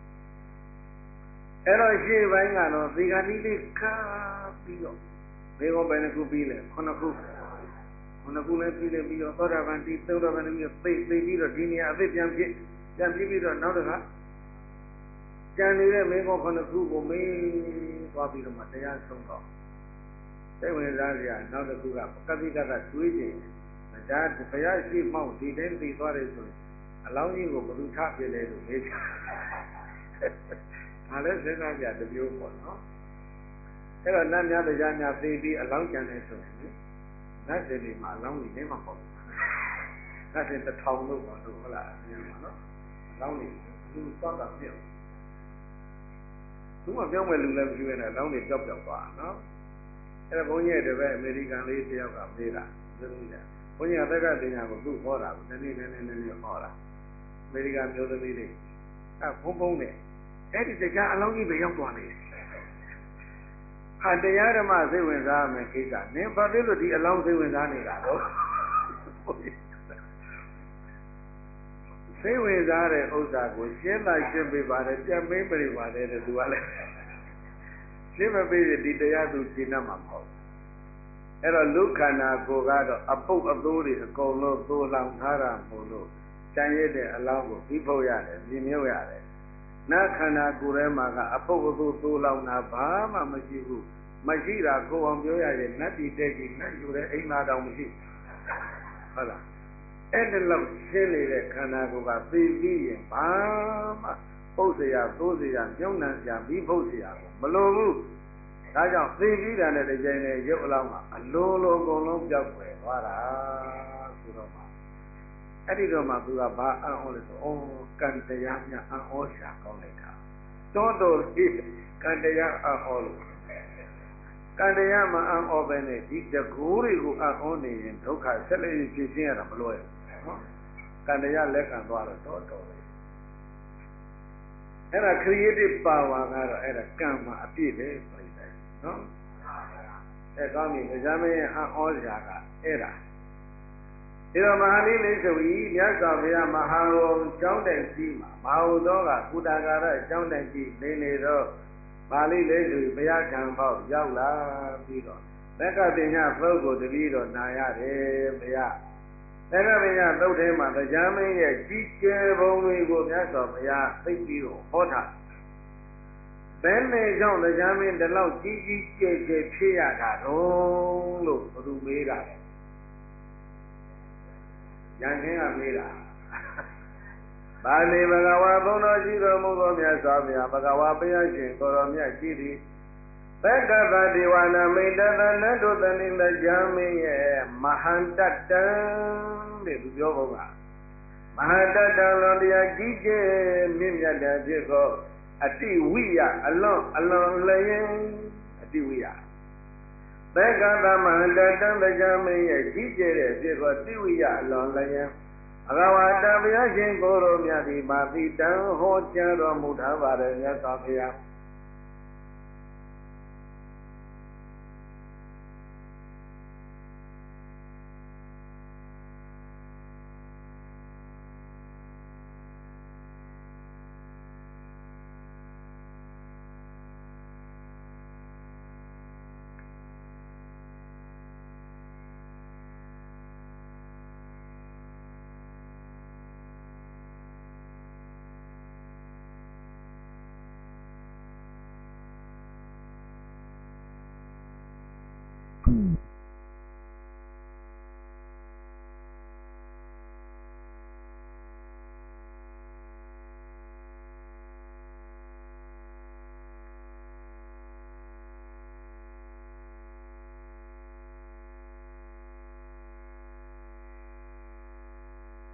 အဲ့တော့ရှေ့ပိုင်းကတော့သေဂာတိလေးကပ်ပြီးတော့ဘေကုံပဲတစ်ခုပြီးလဲခုနှစ်ခုလည်းပြီးလဲပြီးတော့သောတာပန်တိသုဒ္ဓပန်တိပြီးပြီးတော့ဒီနေရာအသစ်ပြန်ဖြစ်ပြီးတော့နောက်တစ်ခါကျန်နေတဲ့မင်းကောခုနှစ်ခုကိုမင်းသွားပြီးတော့မှတရားဆုံးတော့စိတ်ဝင်စားစရာနောက်တစ်ခုကကပိတကတွေးကြည့်ဒါဘုရားရှိမှောက်ဒီတိုင်းသိသွားတယ်ဆိုရင်အလောင်းကြီးကိုဘယ်သူထပြလဲလို့မေးချင်ဒါလည်းစဉ်းစားကြတမျိုးပေါ့နော်အဲ့တော့နတ်များတရားများသိပြီးအလောင်းကျန်တယ်ဆိုရင်နတ်တွေမှာအလောင်းကြီးနေမှာပေါ့နတ်တွေ1000လို့ပေါ့လို့ဟုတ်လားမြင်ပါနော်အလောင်းကြီးလူသွားတာပြည့်သူကပြောင်းမဲ့လူလည်းမရှိဘဲနဲ့အလောင်းတွေကြောက်သွားနော်အဲ့ဒါဘုန်းကြီးရဲ့တပည့်အမေရိကန်လေးတယောက်ကမေးတာပြောလို့ရတယ်ဘုန်းကြီးကသက္ကသိညာကိုသူ့ဟောတာကိုနည်းနည်းဟောတာအမေရိကန်မျိုးသမီးလေးဘုံနဲ့အဲ့ဒီတရားအလောင်းကြီးပဲရောက်သွားနေတယ်ဟာတရားဓမ္မစိတ်ဝင်စားမယ်ကိစ္စနင်ဘာဖြစ်လို့ဒီအလောင်းစိတ်ဝင်စားနေတာတော့စိတ်ဝင်စားတဲ့ဥစ္စာကိုရှင်းလိုက်ရှင်းပေးပါတယ်ပြန်မေးပြပါတယ်တဲ့သူကလည်းရှင်းမပေးရင်ဒီတရားသူရှင်းတတ်မှာမဟုတ်အဲ့တော့လူခန္ဓာကိုယ်ကတော့အပုပ်အသိုးတွေအကုန်လုံးသိုးလောင်ထားတာမို့လို့ကျန်ရတဲ့အလောင်းကိုပြီးဖို့ရတယ်ပြီးမြုပ်ရတယ်နတ်ခန္ဓာကိုယ်ထဲမှာကအပုပ်အသိုးသိုးလောင်တာဘာမှမရှိဘူးမရှိတာကိုယ်အောင်ပြောရရင်နတ်ပြည်တဲ့ကြီးနတ်ယူတဲ့အိမ်သာတောင်မရှိဟုတ်လားအဲ့ဒါလောက်ရှင်းနေတဲ့ခန္ဓာကိုယ်ကသိပြီးရင်ဘာမှပုတ်เสียသိုးเสียမြုပ်နှံเสียပြီးဖို့เสียကိုမလိုဘူးဒါကြောင့်သိပြီးတာနဲ့တကြိမ်နဲ့ရုပ်အလောင်းကအလိုလိုအကုန်လုံးပြောက်ွယ်သွားတာဆိုတော့မှအဲ့ဒီတော့မှသူကဘာအံ့ဩလဲဆိုကံတရားများအံ့ဩရှာကောင်းလိုက်တာတော်ဒီကံတရားအံ့ဩလို့ကံတရားမအံ့ဩပဲနဲ့ဒီတကူတွေကိုအံ့ဩနေရင်ဒုက္ခဆက်လက်ဖြစ်ရှင်းရတာမလွယ်ဘူးနော်ကံတရားလက်ခံသွားတော့တော်တယ်အဲ့ဒါ creative power ကတော့အဲ့ဒါကံမှာအပြည့်ပဲပြိတ္တာနော်အဲ့ကောင်းပြီကြာမင်းအံ့ဩစရာကအဲ့ဒါဒီတော့မဟာလေးလေးဆိုပြီးမြတ်စွာဘုရားမဟာဝုံကျောင်းတိုင်ကြီးမှာမဟာဝုံတော်ကကုတာကာရကျောင်းတိုင်ကြီးနေတော့ပါဠိလေးဆိုဘုရားခံပေါက်ရောက်လာပြီးတော့သက္ကပညာပုဂ္ဂိုလ်တပည့်တော်နာရတယ်ဘုရားသက္ကပညာသုတ်ထဲမှာတရားမင်းရဲ့ကြီးကျယ်ပုံတွေကိုမြတ်စွာဘုရားသိပြီးတော့ဟောတာဘယ်နဲ့ကြောင့်တရားမင်းဒီလောက်ကြီးကြီးကျယ်ကျယ်ဖြစ်ရတာတော့လို့ဘုသူမေးတာရန်ချင်းကမေးတာပါဠိဘဂဝါဘုန်းတော်ရှိတော်မူသောမြတ်စွာဘုရားဘဂဝါဘုရားရှင်ကိုတော်မြတ်ရှိသည်သက္ကသဒေဝနာမိတ္တသနတ္တုတဏိတကြမင်းရဲ့မဟန္တတံတဲ့သူပြောပုံကမဟန္တတံလောတရားကြီးကျယ်မြင့်မြတ်တဲ့ဖြစ်သောအတိဝိယအလွန်လျင်အတိဝိယသက္ကသမဟန္တတံကြမင်းရဲ့ကြီးကျယ်တဲ့ဖြစ်သောအတိဝိယအလွန်လျင်ဘဂဝါတဘုရားရှင်ကိုယ်တော်မြတ်ဒီမာတိတံဟောကြားတော်မူထားပါတယ်မြတ်စွာဘုရား